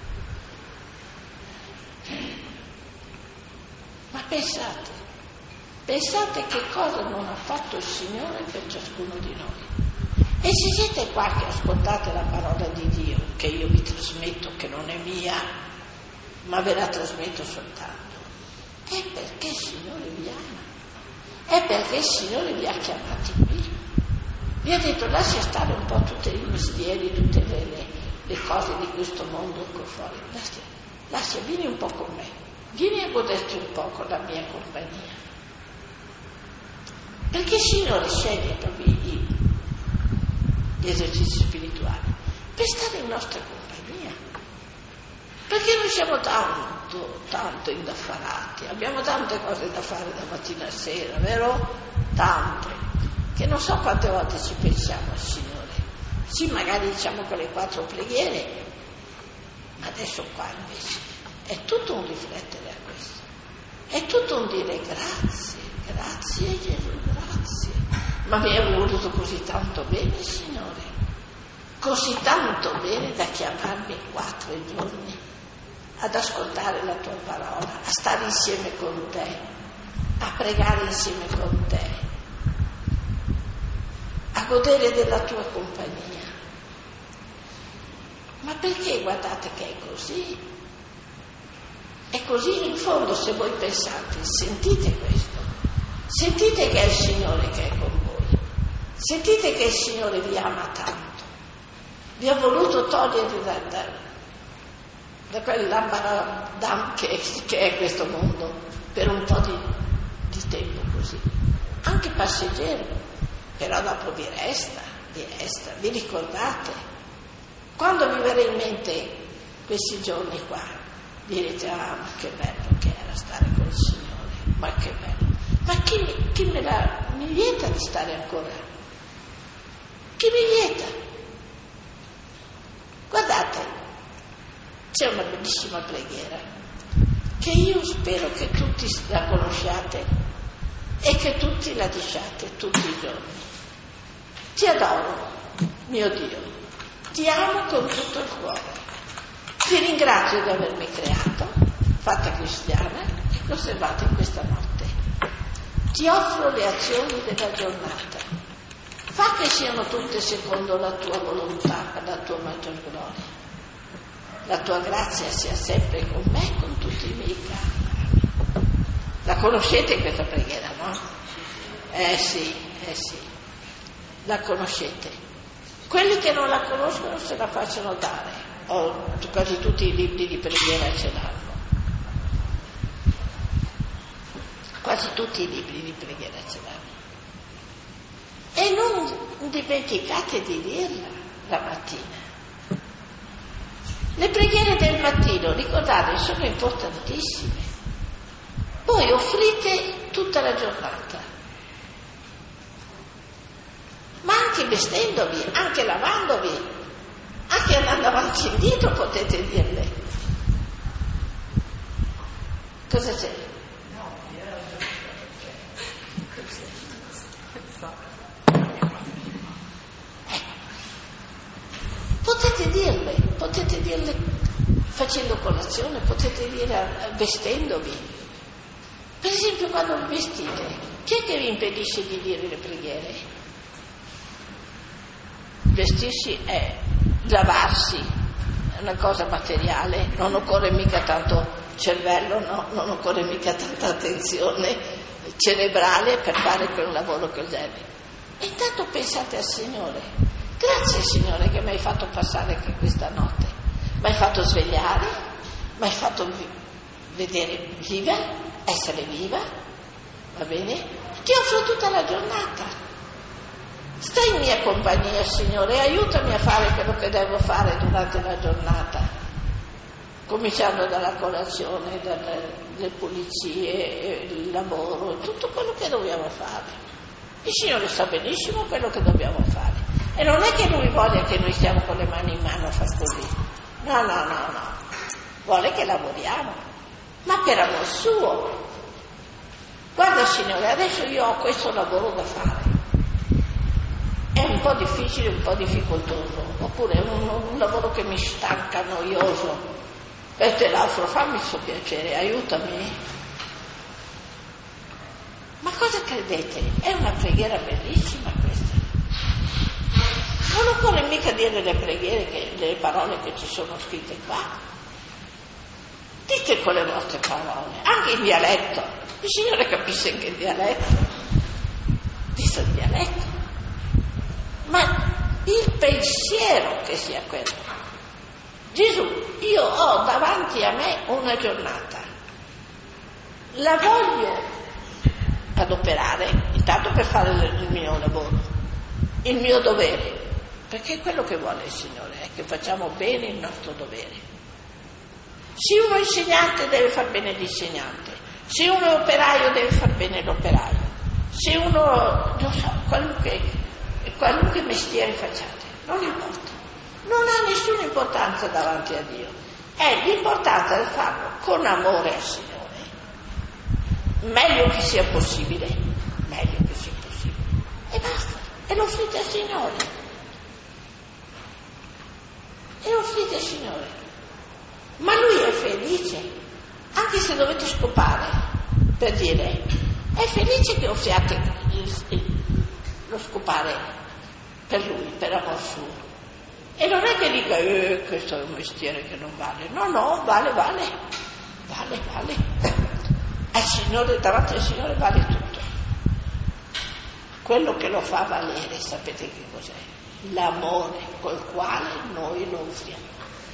Ma pensate che cosa non ha fatto il Signore per ciascuno di noi. E se siete qua che ascoltate la parola di Dio, che io vi trasmetto, che non è mia, ma ve la trasmetto soltanto, è perché il Signore vi ama, è perché il Signore vi ha chiamati qui. Vi ha detto: lascia stare un po' tutti i mestieri, tutte le cose di questo mondo qua fuori, lascia, vieni un po' con me. Vieni a goderti un po' con la mia compagnia. Perché il Signore sceglie proprio gli esercizi spirituali per stare in nostra compagnia. Perché noi siamo tanto indaffarati, abbiamo tante cose da fare da mattina a sera, vero? Tante, che non so quante volte ci pensiamo al Signore. Sì, magari diciamo con le 4 preghiere, ma adesso qua invece è tutto un riflettere a questo, è tutto un dire grazie Gesù, grazie. Ma mi è voluto così tanto bene il Signore, così tanto bene da chiamarmi 4 giorni ad ascoltare la tua parola, a stare insieme con te, a pregare insieme con te, a godere della tua compagnia. Ma perché guardate che è così? È così in fondo, se voi pensate, sentite questo, sentite che è il Signore che è con voi, sentite che il Signore vi ama tanto, vi ha voluto togliere da quell'ambaradam che è questo mondo per un po' di tempo così, anche passeggero, però dopo vi resta, vi ricordate? Quando vi verrà in mente questi giorni qua, direte, ma che bello che era stare con il Signore, ma che bello, ma chi mi vieta di stare ancora? Chi mi vieta? Guardate, c'è una bellissima preghiera che io spero che tutti la conosciate e che tutti la diciate tutti i giorni. Ti adoro, mio Dio, ti amo con tutto il cuore, ti ringrazio di avermi creato, fatta cristiana e conservata in questa notte. Ti offro le azioni della giornata, fa che siano tutte secondo la tua volontà per la tua maggior gloria. La tua grazia sia sempre con me e con tutti i miei cari. La conoscete questa preghiera, no? Sì, la conoscete. Quelli che non la conoscono se la facciano dare, quasi tutti i libri di preghiera ce l'hanno. Quasi tutti i libri di preghiera ce l'hanno. E non dimenticate di dirla la mattina. Le preghiere del mattino, ricordate, sono importantissime. Voi offrite tutta la giornata. Ma anche vestendovi, anche lavandovi, anche andando avanti e indietro potete dirle. Cosa c'è? Potete dirle facendo colazione, potete dire vestendovi. Per esempio quando vi vestite, chi è che vi impedisce di dire le preghiere? Vestirsi è lavarsi, è una cosa materiale, non occorre mica tanto cervello, no? Non occorre mica tanta attenzione cerebrale per fare quel lavoro che genere. E intanto pensate al Signore. Grazie Signore che mi hai fatto passare anche questa notte, mi hai fatto svegliare, mi hai fatto vedere viva, essere viva, va bene? Ti offro tutta la giornata. Stai in mia compagnia, Signore, e aiutami a fare quello che devo fare durante la giornata, cominciando dalla colazione, dalle pulizie, il lavoro, tutto quello che dobbiamo fare. Il Signore sa benissimo quello che dobbiamo fare. E non è che Lui voglia che noi stiamo con le mani in mano a far così. No. Vuole che lavoriamo, ma per amor suo. Guarda Signore, adesso io ho questo lavoro da fare. È un po' difficile, un po' difficoltoso, oppure è un lavoro che mi stanca, noioso. E te l'offro, fammi il suo piacere, aiutami. Ma cosa credete? È una preghiera bellissima questa. Non occorre mica dire le preghiere, le parole che ci sono scritte qua. Dite con le vostre parole, anche in dialetto. Il Signore capisce anche il dialetto. Dite il dialetto. Ma il pensiero che sia quello. Gesù, io ho davanti a me una giornata. La voglio adoperare, intanto per fare il mio lavoro, il mio dovere. Perché quello che vuole il Signore è che facciamo bene il nostro dovere. Se uno è insegnante deve far bene l'insegnante, se uno è operaio deve far bene l'operaio, se uno, non so, qualunque mestiere facciate, non importa, non ha nessuna importanza davanti a Dio, è l'importanza di farlo con amore al Signore, meglio che sia possibile, e basta, e lo offrite al Signore. Ma lui è felice, anche se dovete scopare, per dire, è felice che offriate lo scopare per lui, per amor suo. E non è che dica, questo è un mestiere che non vale. No, vale. Al Signore, davanti al Signore vale tutto. Quello che lo fa valere, sapete che cos'è? L'amore col quale noi lo offriamo.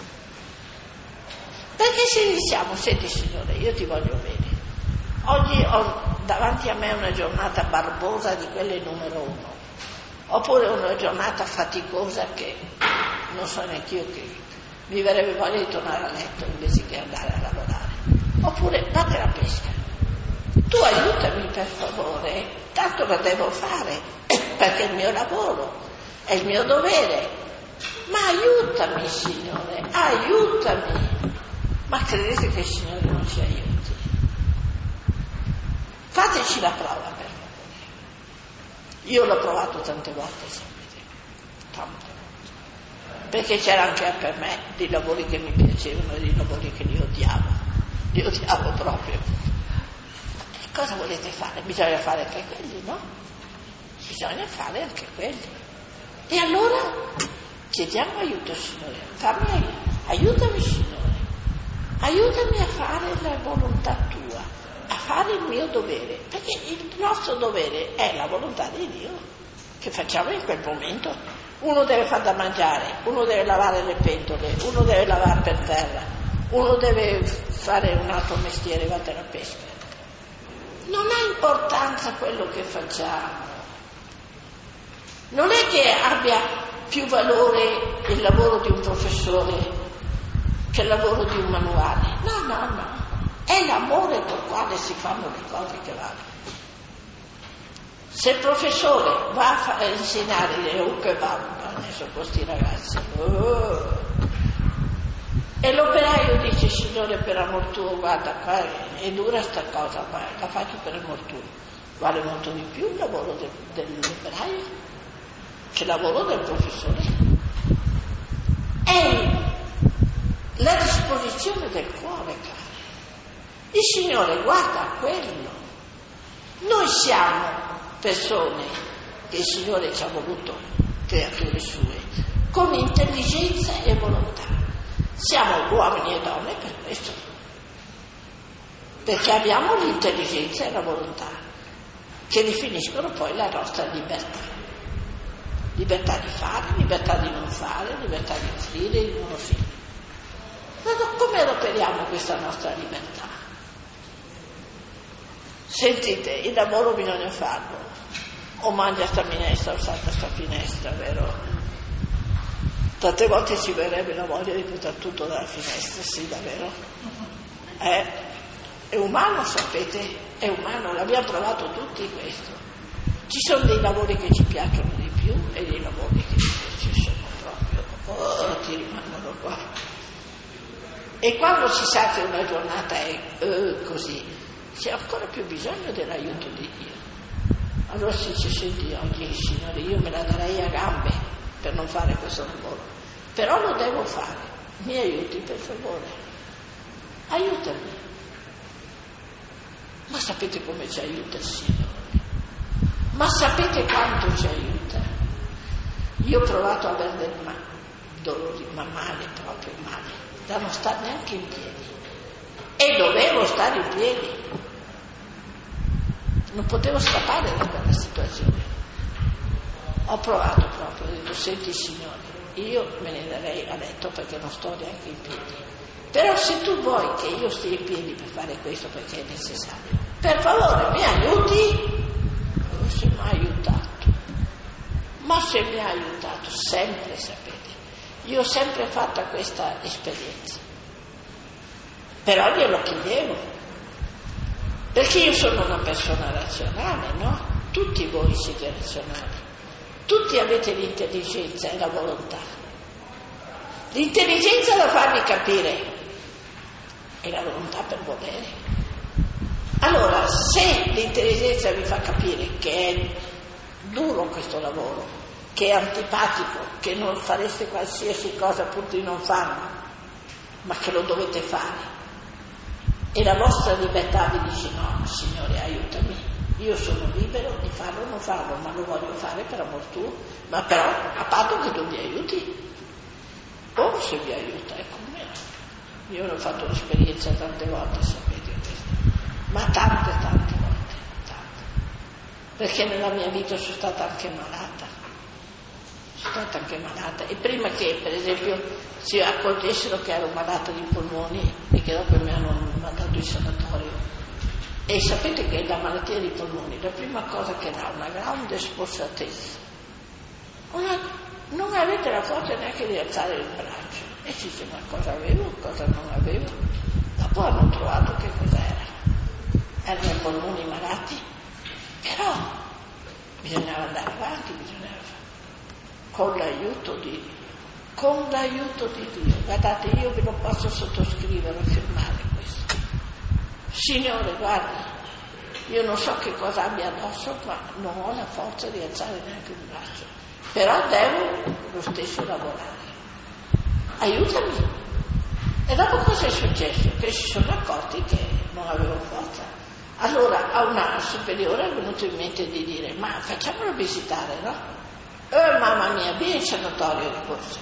Perché se diciamo, senti Signore, io ti voglio bene. Oggi ho davanti a me una giornata barbosa di quelle numero 1, oppure una giornata faticosa che non so neanche io, che mi verrebbe voglia di tornare a letto invece che andare a lavorare, oppure vado alla pesca. Tu aiutami per favore, tanto la devo fare perché è il mio lavoro, è il mio dovere, ma aiutami Signore, aiutami. Ma credete che il Signore non ci aiuti? Fateci la prova per favore. Io l'ho provato tante volte, sapete, tante volte, perché c'era anche per me dei lavori che mi piacevano e dei lavori che li odiavo proprio. Cosa volete fare? Bisogna fare anche quelli, no? Bisogna fare anche quelli. E allora chiediamo aiuto, Signore. Aiutami, Signore. Aiutami a fare la volontà tua, a fare il mio dovere. Perché il nostro dovere è la volontà di Dio, che facciamo in quel momento. Uno deve far da mangiare, uno deve lavare le pentole, uno deve lavare per terra, uno deve fare un altro mestiere, va alla pesca. Non ha importanza quello che facciamo. Non è che abbia più valore il lavoro di un professore che il lavoro di un manuale. No. È l'amore col quale si fanno le cose che vanno. Se il professore va a insegnare che va adesso con questi ragazzi, e l'operaio dice, Signore, per amor tuo, guarda, qua è dura sta cosa, ma la faccio per amor tuo. Vale molto di più il lavoro dell'operaio che il lavoro del professore. È la disposizione del cuore, caro. Il Signore guarda a quello. Noi siamo persone che il Signore ci ha voluto, creature sue, con intelligenza e volontà. Siamo uomini e donne per questo, perché abbiamo l'intelligenza e la volontà che definiscono poi la nostra libertà. Libertà di fare, libertà di non fare, libertà di offrire e di non offrire. Come adoperiamo questa nostra libertà? Sentite, il lavoro bisogna farlo. O mangia sta minestra o salta sta finestra, vero? Tante volte ci verrebbe la voglia di buttare tutto dalla finestra, sì, davvero. È umano, sapete? È umano, l'abbiamo provato tutti questo. Ci sono dei lavori che ci piacciono di più e dei lavori che ci sono proprio, ti rimangono qua. E quando si sa che una giornata è così, c'è ancora più bisogno dell'aiuto di Dio. Allora si dice, senti, oggi Signore, io me la darei a gambe per non fare questo lavoro, però lo devo fare, mi aiuti per favore, aiutami. Ma sapete come ci aiuta il Signore? Ma sapete quanto ci aiuta? Io ho provato a avere del dolori, ma male, proprio male, da non stare neanche in piedi, e dovevo stare in piedi, non potevo scappare da quella situazione. Ho provato proprio, ho detto, senti Signore, io me ne darei a letto perché non sto neanche in piedi, però se tu vuoi che io stia in piedi per fare questo perché è necessario, per favore mi aiuti. Se mi ha aiutato, ma se mi ha aiutato sempre, sapete, io ho sempre fatto questa esperienza, però glielo chiedevo, perché io sono una persona razionale, no? Tutti voi siete razionali, tutti avete l'intelligenza e la volontà, l'intelligenza da farmi capire e la volontà per volere. Allora, se l'intelligenza vi fa capire che è duro questo lavoro, che è antipatico, che non fareste qualsiasi cosa pur di non farlo, ma che lo dovete fare. E la vostra libertà vi dice no, Signore aiutami, io sono libero di farlo o non farlo, ma lo voglio fare per amor tuo, ma però a patto che tu mi aiuti. O se vi aiuta, ecco, io ne ho fatto l'esperienza tante volte, sapete questo, ma tante volte, perché nella mia vita sono stata anche malata, e prima che per esempio si accorgessero che ero malata di polmoni e che dopo mi hanno mandato in sanatorio, e sapete che la malattia di polmoni, la prima cosa che dà una grande spossatezza, non avete la forza neanche di alzare il braccio, e si dice ma cosa avevo, cosa non avevo. Dopo hanno trovato che cos'era, erano i polmoni malati, però bisognava andare avanti, con l'aiuto di Dio. Guardate, io ve lo posso sottoscrivere, firmare questo. Signore, guarda, io non so che cosa abbia addosso, ma non ho la forza di alzare neanche un braccio, però devo lo stesso lavorare. Aiutami. E dopo cosa è successo? Che si sono accorti che non avevo forza. Allora a una superiore è venuto in mente di dire ma facciamolo visitare, no? Mamma mia, via in sanatorio di corsa.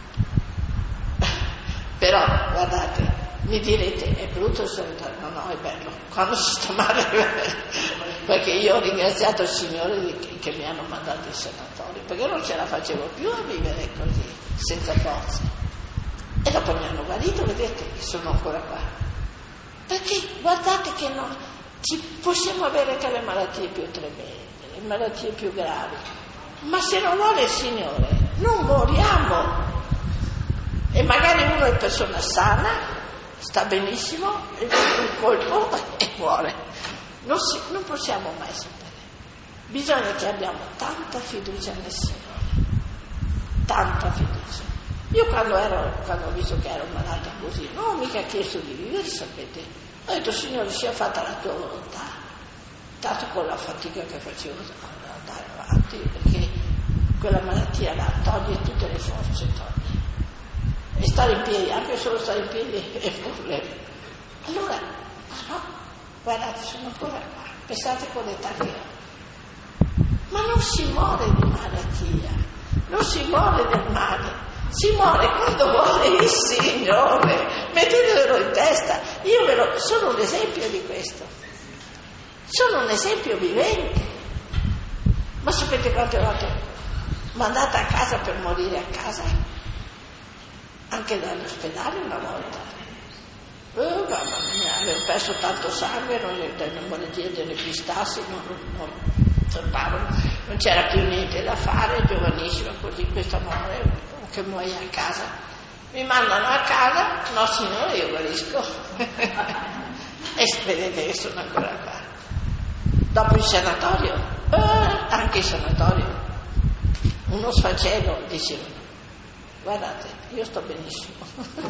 Però guardate, mi direte è brutto il sanatorio? No, è bello, quando si sta male è bello, perché io ho ringraziato il Signore che mi hanno mandato in sanatorio, perché non ce la facevo più a vivere così, senza forza. E dopo mi hanno guarito, vedete che sono ancora qua, perché guardate che non ci possiamo avere anche le malattie più tremende, le malattie più gravi, ma se non vuole il Signore non moriamo. E magari uno è persona sana, sta benissimo, il colpo e muore. Non possiamo mai sapere. Bisogna che abbiamo tanta fiducia nel Signore, tanta fiducia. Io quando ho visto che ero malata così, non ho mica chiesto di vivere, sapete. Ho detto, Signore, sia fatta la tua volontà. Tanto con la fatica che facevo andare avanti, perché quella malattia là toglie tutte le forze, toglie. E stare in piedi, anche solo stare in piedi è un problema. Allora, no, guardate, sono ancora qua, pensate con l'età che ho. Ma non si muore di malattia, non si muore del male, si muore quando vuole il Signore. Mettetelo in testa, sono un esempio di questo, sono un esempio vivente. Ma sapete quante volte mandata a casa per morire a casa? Anche dall'ospedale una volta. Mamma mia, avevo perso tanto sangue, l'emorragia delle epistassi, non c'era più niente da fare, giovanissima così, questo amore, che muoia a casa. Mi mandano a casa, no Signore, io guarisco. E vedete che sono ancora qua. Dopo il sanatorio, anche il sanatorio, uno sfacelo diceva, guardate, io sto benissimo.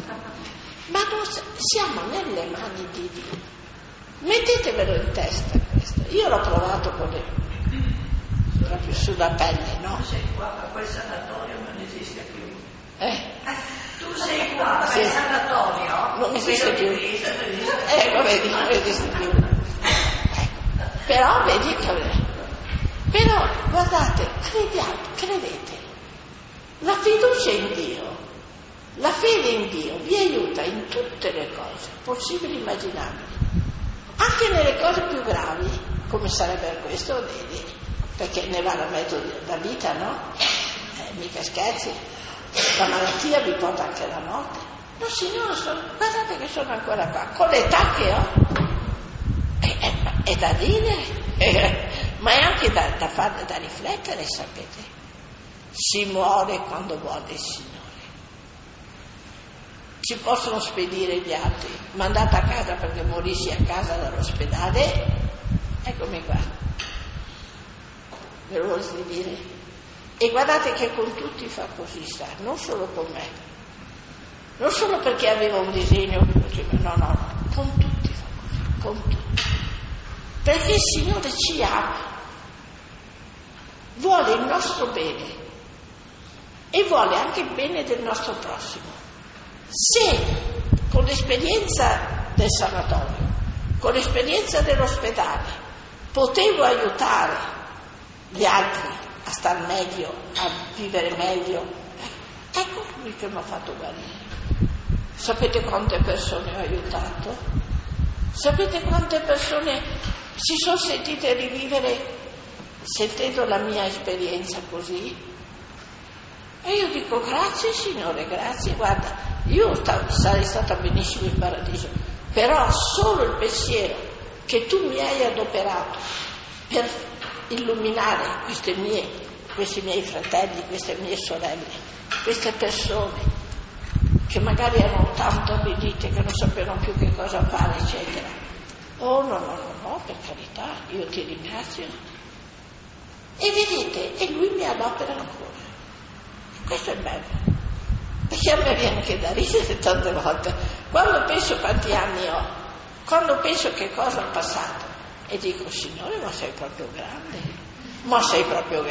Ma siamo nelle mani di Dio. Mettetevelo in testa questo. Io l'ho provato proprio sulla pelle, no? Tu sei qua, ma quel sanatorio non esiste più. Tu sei qua, ma sì. quel sanatorio non esiste più. Vedi, non esiste più. Però vedi che... Però, guardate, credete. La fiducia in Dio, la fede in Dio vi aiuta in tutte le cose, possibili e immaginabili. Anche nelle cose più gravi, come sarebbe questo, vedi, perché ne va la mezzo della vita, no? Mica scherzi. La malattia vi porta anche alla morte. No, Signore, guardate che sono ancora qua, con l'età che ho. È da dire, ma è anche da riflettere, sapete. Si muore quando vuole il Signore. Ci possono spedire gli altri, mandate a casa perché morissi a casa dall'ospedale, eccomi qua. Ve lo volete dire? E guardate che con tutti fa così, non solo con me, non solo perché aveva un disegno, no, con tutti fa così, con tutti. Perché il Signore ci ama, vuole il nostro bene e vuole anche il bene del nostro prossimo. Se l'esperienza del sanatorio, con l'esperienza dell'ospedale, potevo aiutare gli altri a star meglio, a vivere meglio. Ecco lui che mi ha fatto guarire. Sapete quante persone ho aiutato? Sapete quante persone si sono sentite rivivere sentendo la mia esperienza così? E io dico grazie Signore, grazie, guarda, io sarei stata benissimo in paradiso, però solo il pensiero che tu mi hai adoperato per illuminare questi miei fratelli, queste mie sorelle, queste persone che magari erano tanto avvilite che non sapevano più che cosa fare, eccetera. Oh no, per carità, io ti ringrazio. E vedete, e lui mi adopera ancora. Questo è bello, perché a me viene anche da ridere tante volte. Quando penso quanti anni ho, quando penso che cosa ho passato, e dico, Signore, ma sei proprio grande, ma sei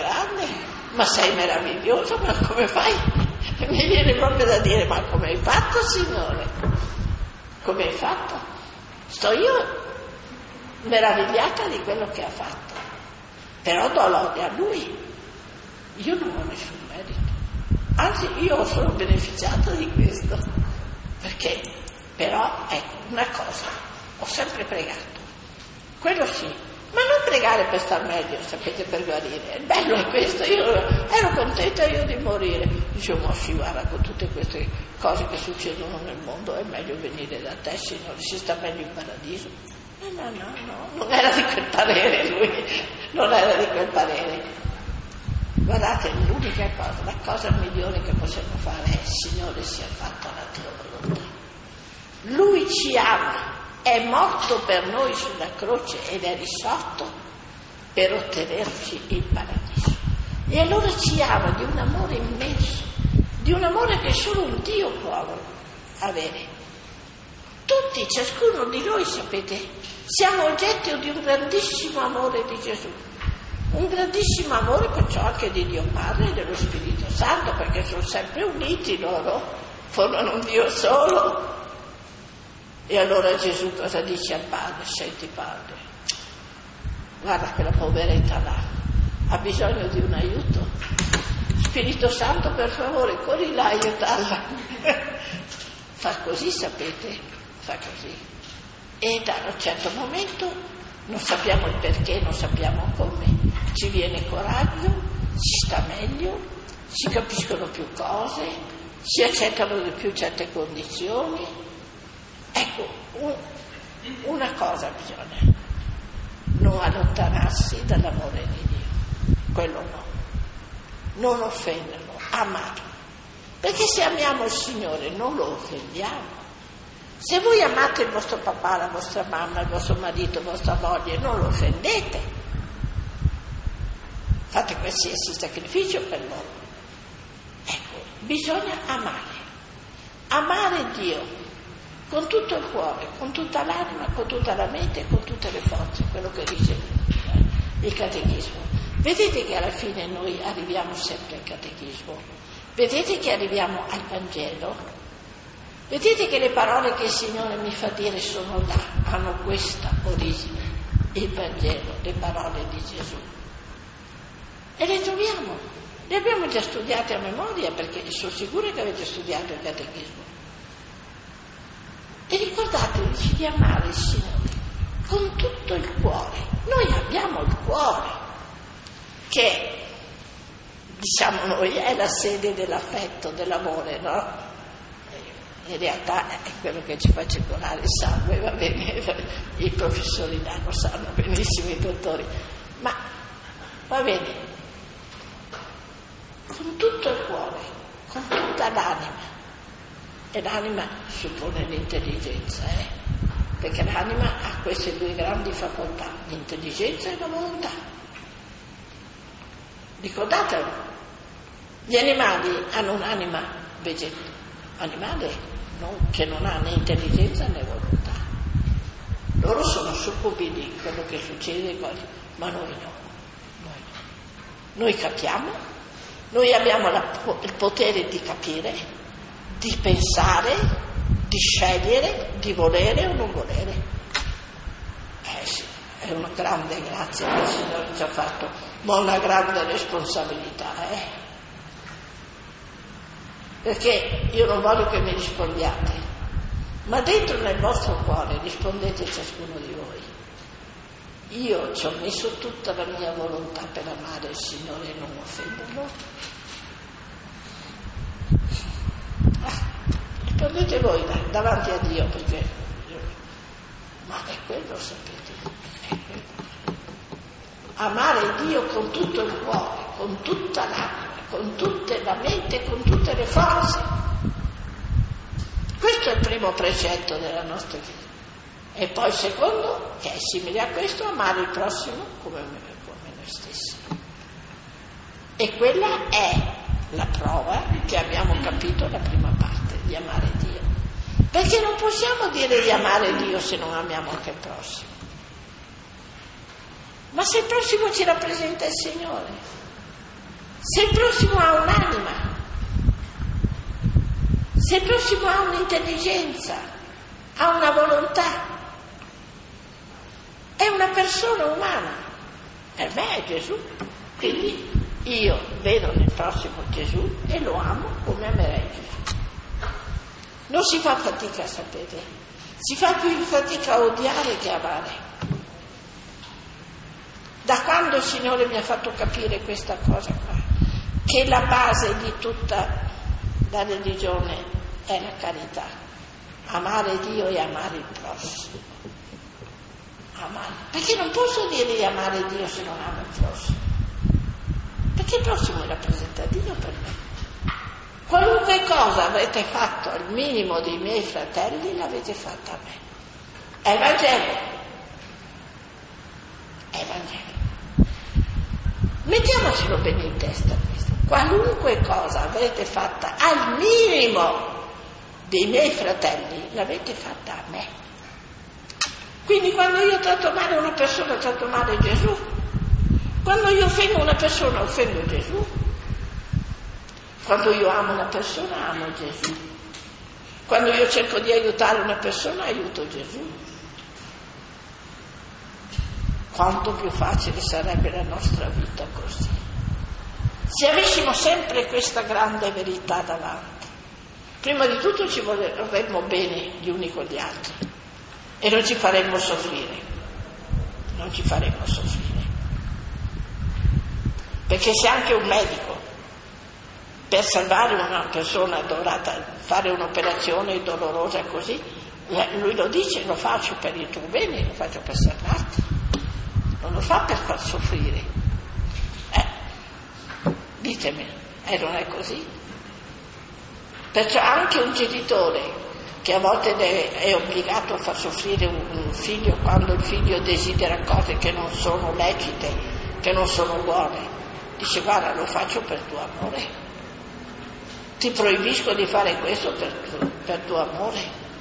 meraviglioso, ma come fai? Mi viene proprio da dire, ma come hai fatto, Signore? Come hai fatto? Sto io meravigliata di quello che ha fatto, però do lode a Lui. Io non ho nessun merito, anzi io sono beneficiata di questo, perché però, ecco, una cosa, ho sempre pregato, quello sì, ma non pregare per star meglio, sapete, per guarire. Il bello è questo, io ero contenta di morire. Dicevo, ma sì, guarda, con tutte queste cose che succedono nel mondo è meglio venire da te, Signore, si sta meglio in paradiso. No, non era di quel parere lui, non era di quel parere. Guardate, l'unica cosa, la cosa migliore che possiamo fare è, Signore, sia fatta la tua volontà. Lui ci ama. È morto per noi sulla croce ed è risorto per ottenerci il paradiso. E allora ci ama di un amore immenso, di un amore che solo un Dio può avere. Tutti, ciascuno di noi, sapete, siamo oggetto di un grandissimo amore di Gesù. Un grandissimo amore, perciò anche di Dio Padre e dello Spirito Santo, perché sono sempre uniti loro, formano un Dio solo. E allora Gesù cosa dice al Padre? Senti Padre, guarda quella poveretta là, ha bisogno di un aiuto. Spirito Santo, per favore, corri là a aiutarla. Fa così, sapete, fa così. E da un certo momento non sappiamo il perché, non sappiamo come, ci viene coraggio, si sta meglio, si capiscono più cose, si accettano di più certe condizioni. Ecco, una cosa bisogna, non allontanarsi dall'amore di Dio, quello no, non offenderlo, amarlo, perché se amiamo il Signore non lo offendiamo. Se voi amate il vostro papà, la vostra mamma, il vostro marito, la vostra moglie, non lo offendete, fate qualsiasi sacrificio per loro. Ecco, bisogna amare Dio con tutto il cuore, con tutta l'anima, con tutta la mente e con tutte le forze, quello che dice il catechismo. Vedete che alla fine noi arriviamo sempre al catechismo, vedete che arriviamo al Vangelo, vedete che le parole che il Signore mi fa dire sono là, hanno questa origine, il Vangelo, le parole di Gesù. E le troviamo, le abbiamo già studiate a memoria, perché sono sicura che avete studiato il catechismo. E ricordatevi di amare il Signore con tutto il cuore. Noi abbiamo il cuore, che diciamo noi è la sede dell'affetto, dell'amore, no? In realtà è quello che ci fa circolare il sangue, va bene, i professori lo sanno benissimo, i dottori, ma va bene, con tutto il cuore, con tutta l'anima. E l'anima suppone l'intelligenza, perché l'anima ha queste due grandi facoltà, l'intelligenza e la volontà. Ricordatelo, gli animali hanno un'anima animale che non ha né intelligenza né volontà. Loro sono succubi di quello che succede, ma noi no. Noi capiamo, noi abbiamo il potere di capire, di pensare, di di scegliere, di volere o non volere. Sì, è una grande grazia che il Signore ci ha fatto, ma una grande responsabilità, Perché io non voglio che mi rispondiate, ma dentro nel vostro cuore rispondete ciascuno di voi. Io ci ho messo tutta la mia volontà per amare il Signore e non offenderlo. Rispondete voi davanti a Dio, perché ma è quello, sapete, è quello. Amare Dio con tutto il cuore, con tutta l'anima, con tutta la mente, con tutte le forze. Questo è il primo precetto della nostra vita. E poi il secondo, che è simile a questo, amare il prossimo come noi stessi. E quella è la prova che abbiamo capito la prima parte, di amare Dio. Perché non possiamo dire di amare Dio se non amiamo anche il prossimo. Ma se il prossimo ci rappresenta il Signore, se il prossimo ha un'anima, se il prossimo ha un'intelligenza, ha una volontà, è una persona umana, per me è Gesù, quindi io vedo nel prossimo Gesù e lo amo come amerei Gesù. Non si fa fatica, sapete, si fa più fatica a odiare che a amare. Da quando il Signore mi ha fatto capire questa cosa qua, che la base di tutta la religione è la carità, amare Dio e amare il prossimo. Amare. Perché non posso dire di amare Dio se non amo il prossimo, perché il prossimo rappresenta Dio per me. Qualunque cosa avrete fatto al minimo dei miei fratelli l'avete fatta a me. È Vangelo. È Vangelo. Mettiamocelo bene in testa questo. Qualunque cosa avrete fatta al minimo dei miei fratelli l'avete fatta a me. Quindi quando io tratto male una persona, tratto male Gesù. Quando io offendo una persona, offendo Gesù. Quando io amo una persona, amo Gesù. Quando io cerco di aiutare una persona, aiuto Gesù. Quanto più facile sarebbe la nostra vita così. Se avessimo sempre questa grande verità davanti. Prima di tutto ci vorremmo bene gli uni con gli altri. E non ci faremmo soffrire, non ci faremmo soffrire. Perché se anche un medico per salvare una persona dovrà fare un'operazione dolorosa così, lui lo dice, lo faccio per il tuo bene, lo faccio per salvarti, non lo fa per far soffrire. Ditemi, non è così? Perciò anche un genitore che a volte è obbligato a far soffrire un figlio quando il figlio desidera cose che non sono lecite, che non sono buone, dice guarda, lo faccio per tuo amore, ti proibisco di fare questo per tuo amore.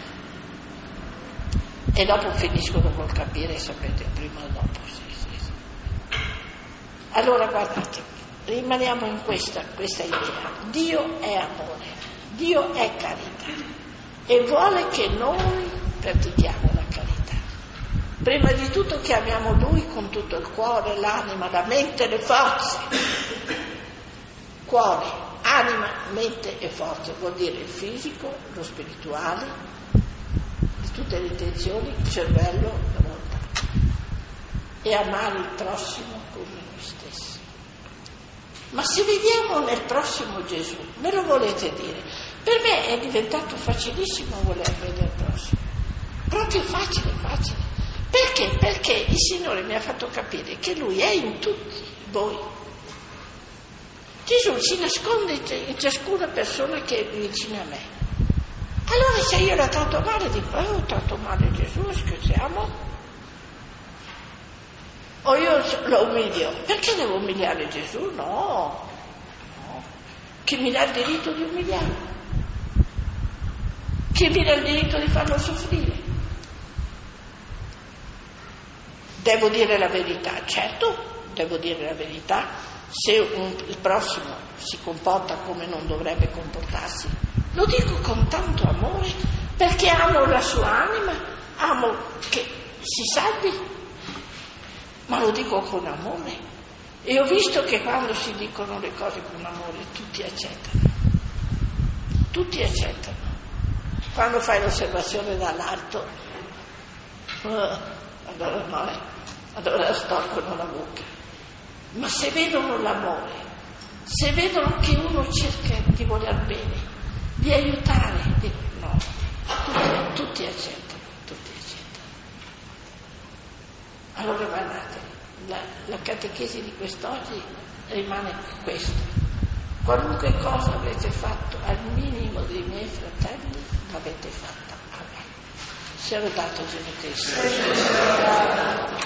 E dopo finiscono col capire, sapete, prima o dopo. Sì. Allora guardate, rimaniamo in questa idea. Dio è amore, Dio è carità. E vuole che noi pratichiamo la carità. Prima di tutto che amiamo Lui con tutto il cuore, l'anima, la mente, le forze. Cuore, anima, mente e forze. Vuol dire il fisico, lo spirituale, tutte le intenzioni, il cervello, la volontà. E amare il prossimo come noi stessi. Ma se vediamo nel prossimo Gesù, me lo volete dire? Per me è diventato facilissimo voler vedere il prossimo, proprio facile. Perché? Perché il Signore mi ha fatto capire che Lui è in tutti voi. Gesù si nasconde in ciascuna persona che è vicina a me. Allora se io la tratto male, dico, ho tratto male Gesù, scherziamo? O io lo umilio. Perché devo umiliare Gesù? No. Chi mi dà il diritto di umiliarlo? Chi mi dà il diritto di farlo soffrire? Devo dire la verità, certo, devo dire la verità. Se il prossimo si comporta come non dovrebbe comportarsi, lo dico con tanto amore, perché amo la sua anima, amo che si salvi, ma lo dico con amore. E ho visto che quando si dicono le cose con amore tutti accettano. Tutti accettano. Quando fai l'osservazione dall'alto, allora no, allora storcono la bocca. Ma se vedono l'amore, se vedono che uno cerca di voler bene, di aiutare, no, tutti accettano, tutti accettano. Allora guardate, la catechesi di quest'oggi rimane questo. Qualunque cosa avete fatto al minimo dei miei fratelli, l'avete fatta a me. Sia lodato Gesù Cristo.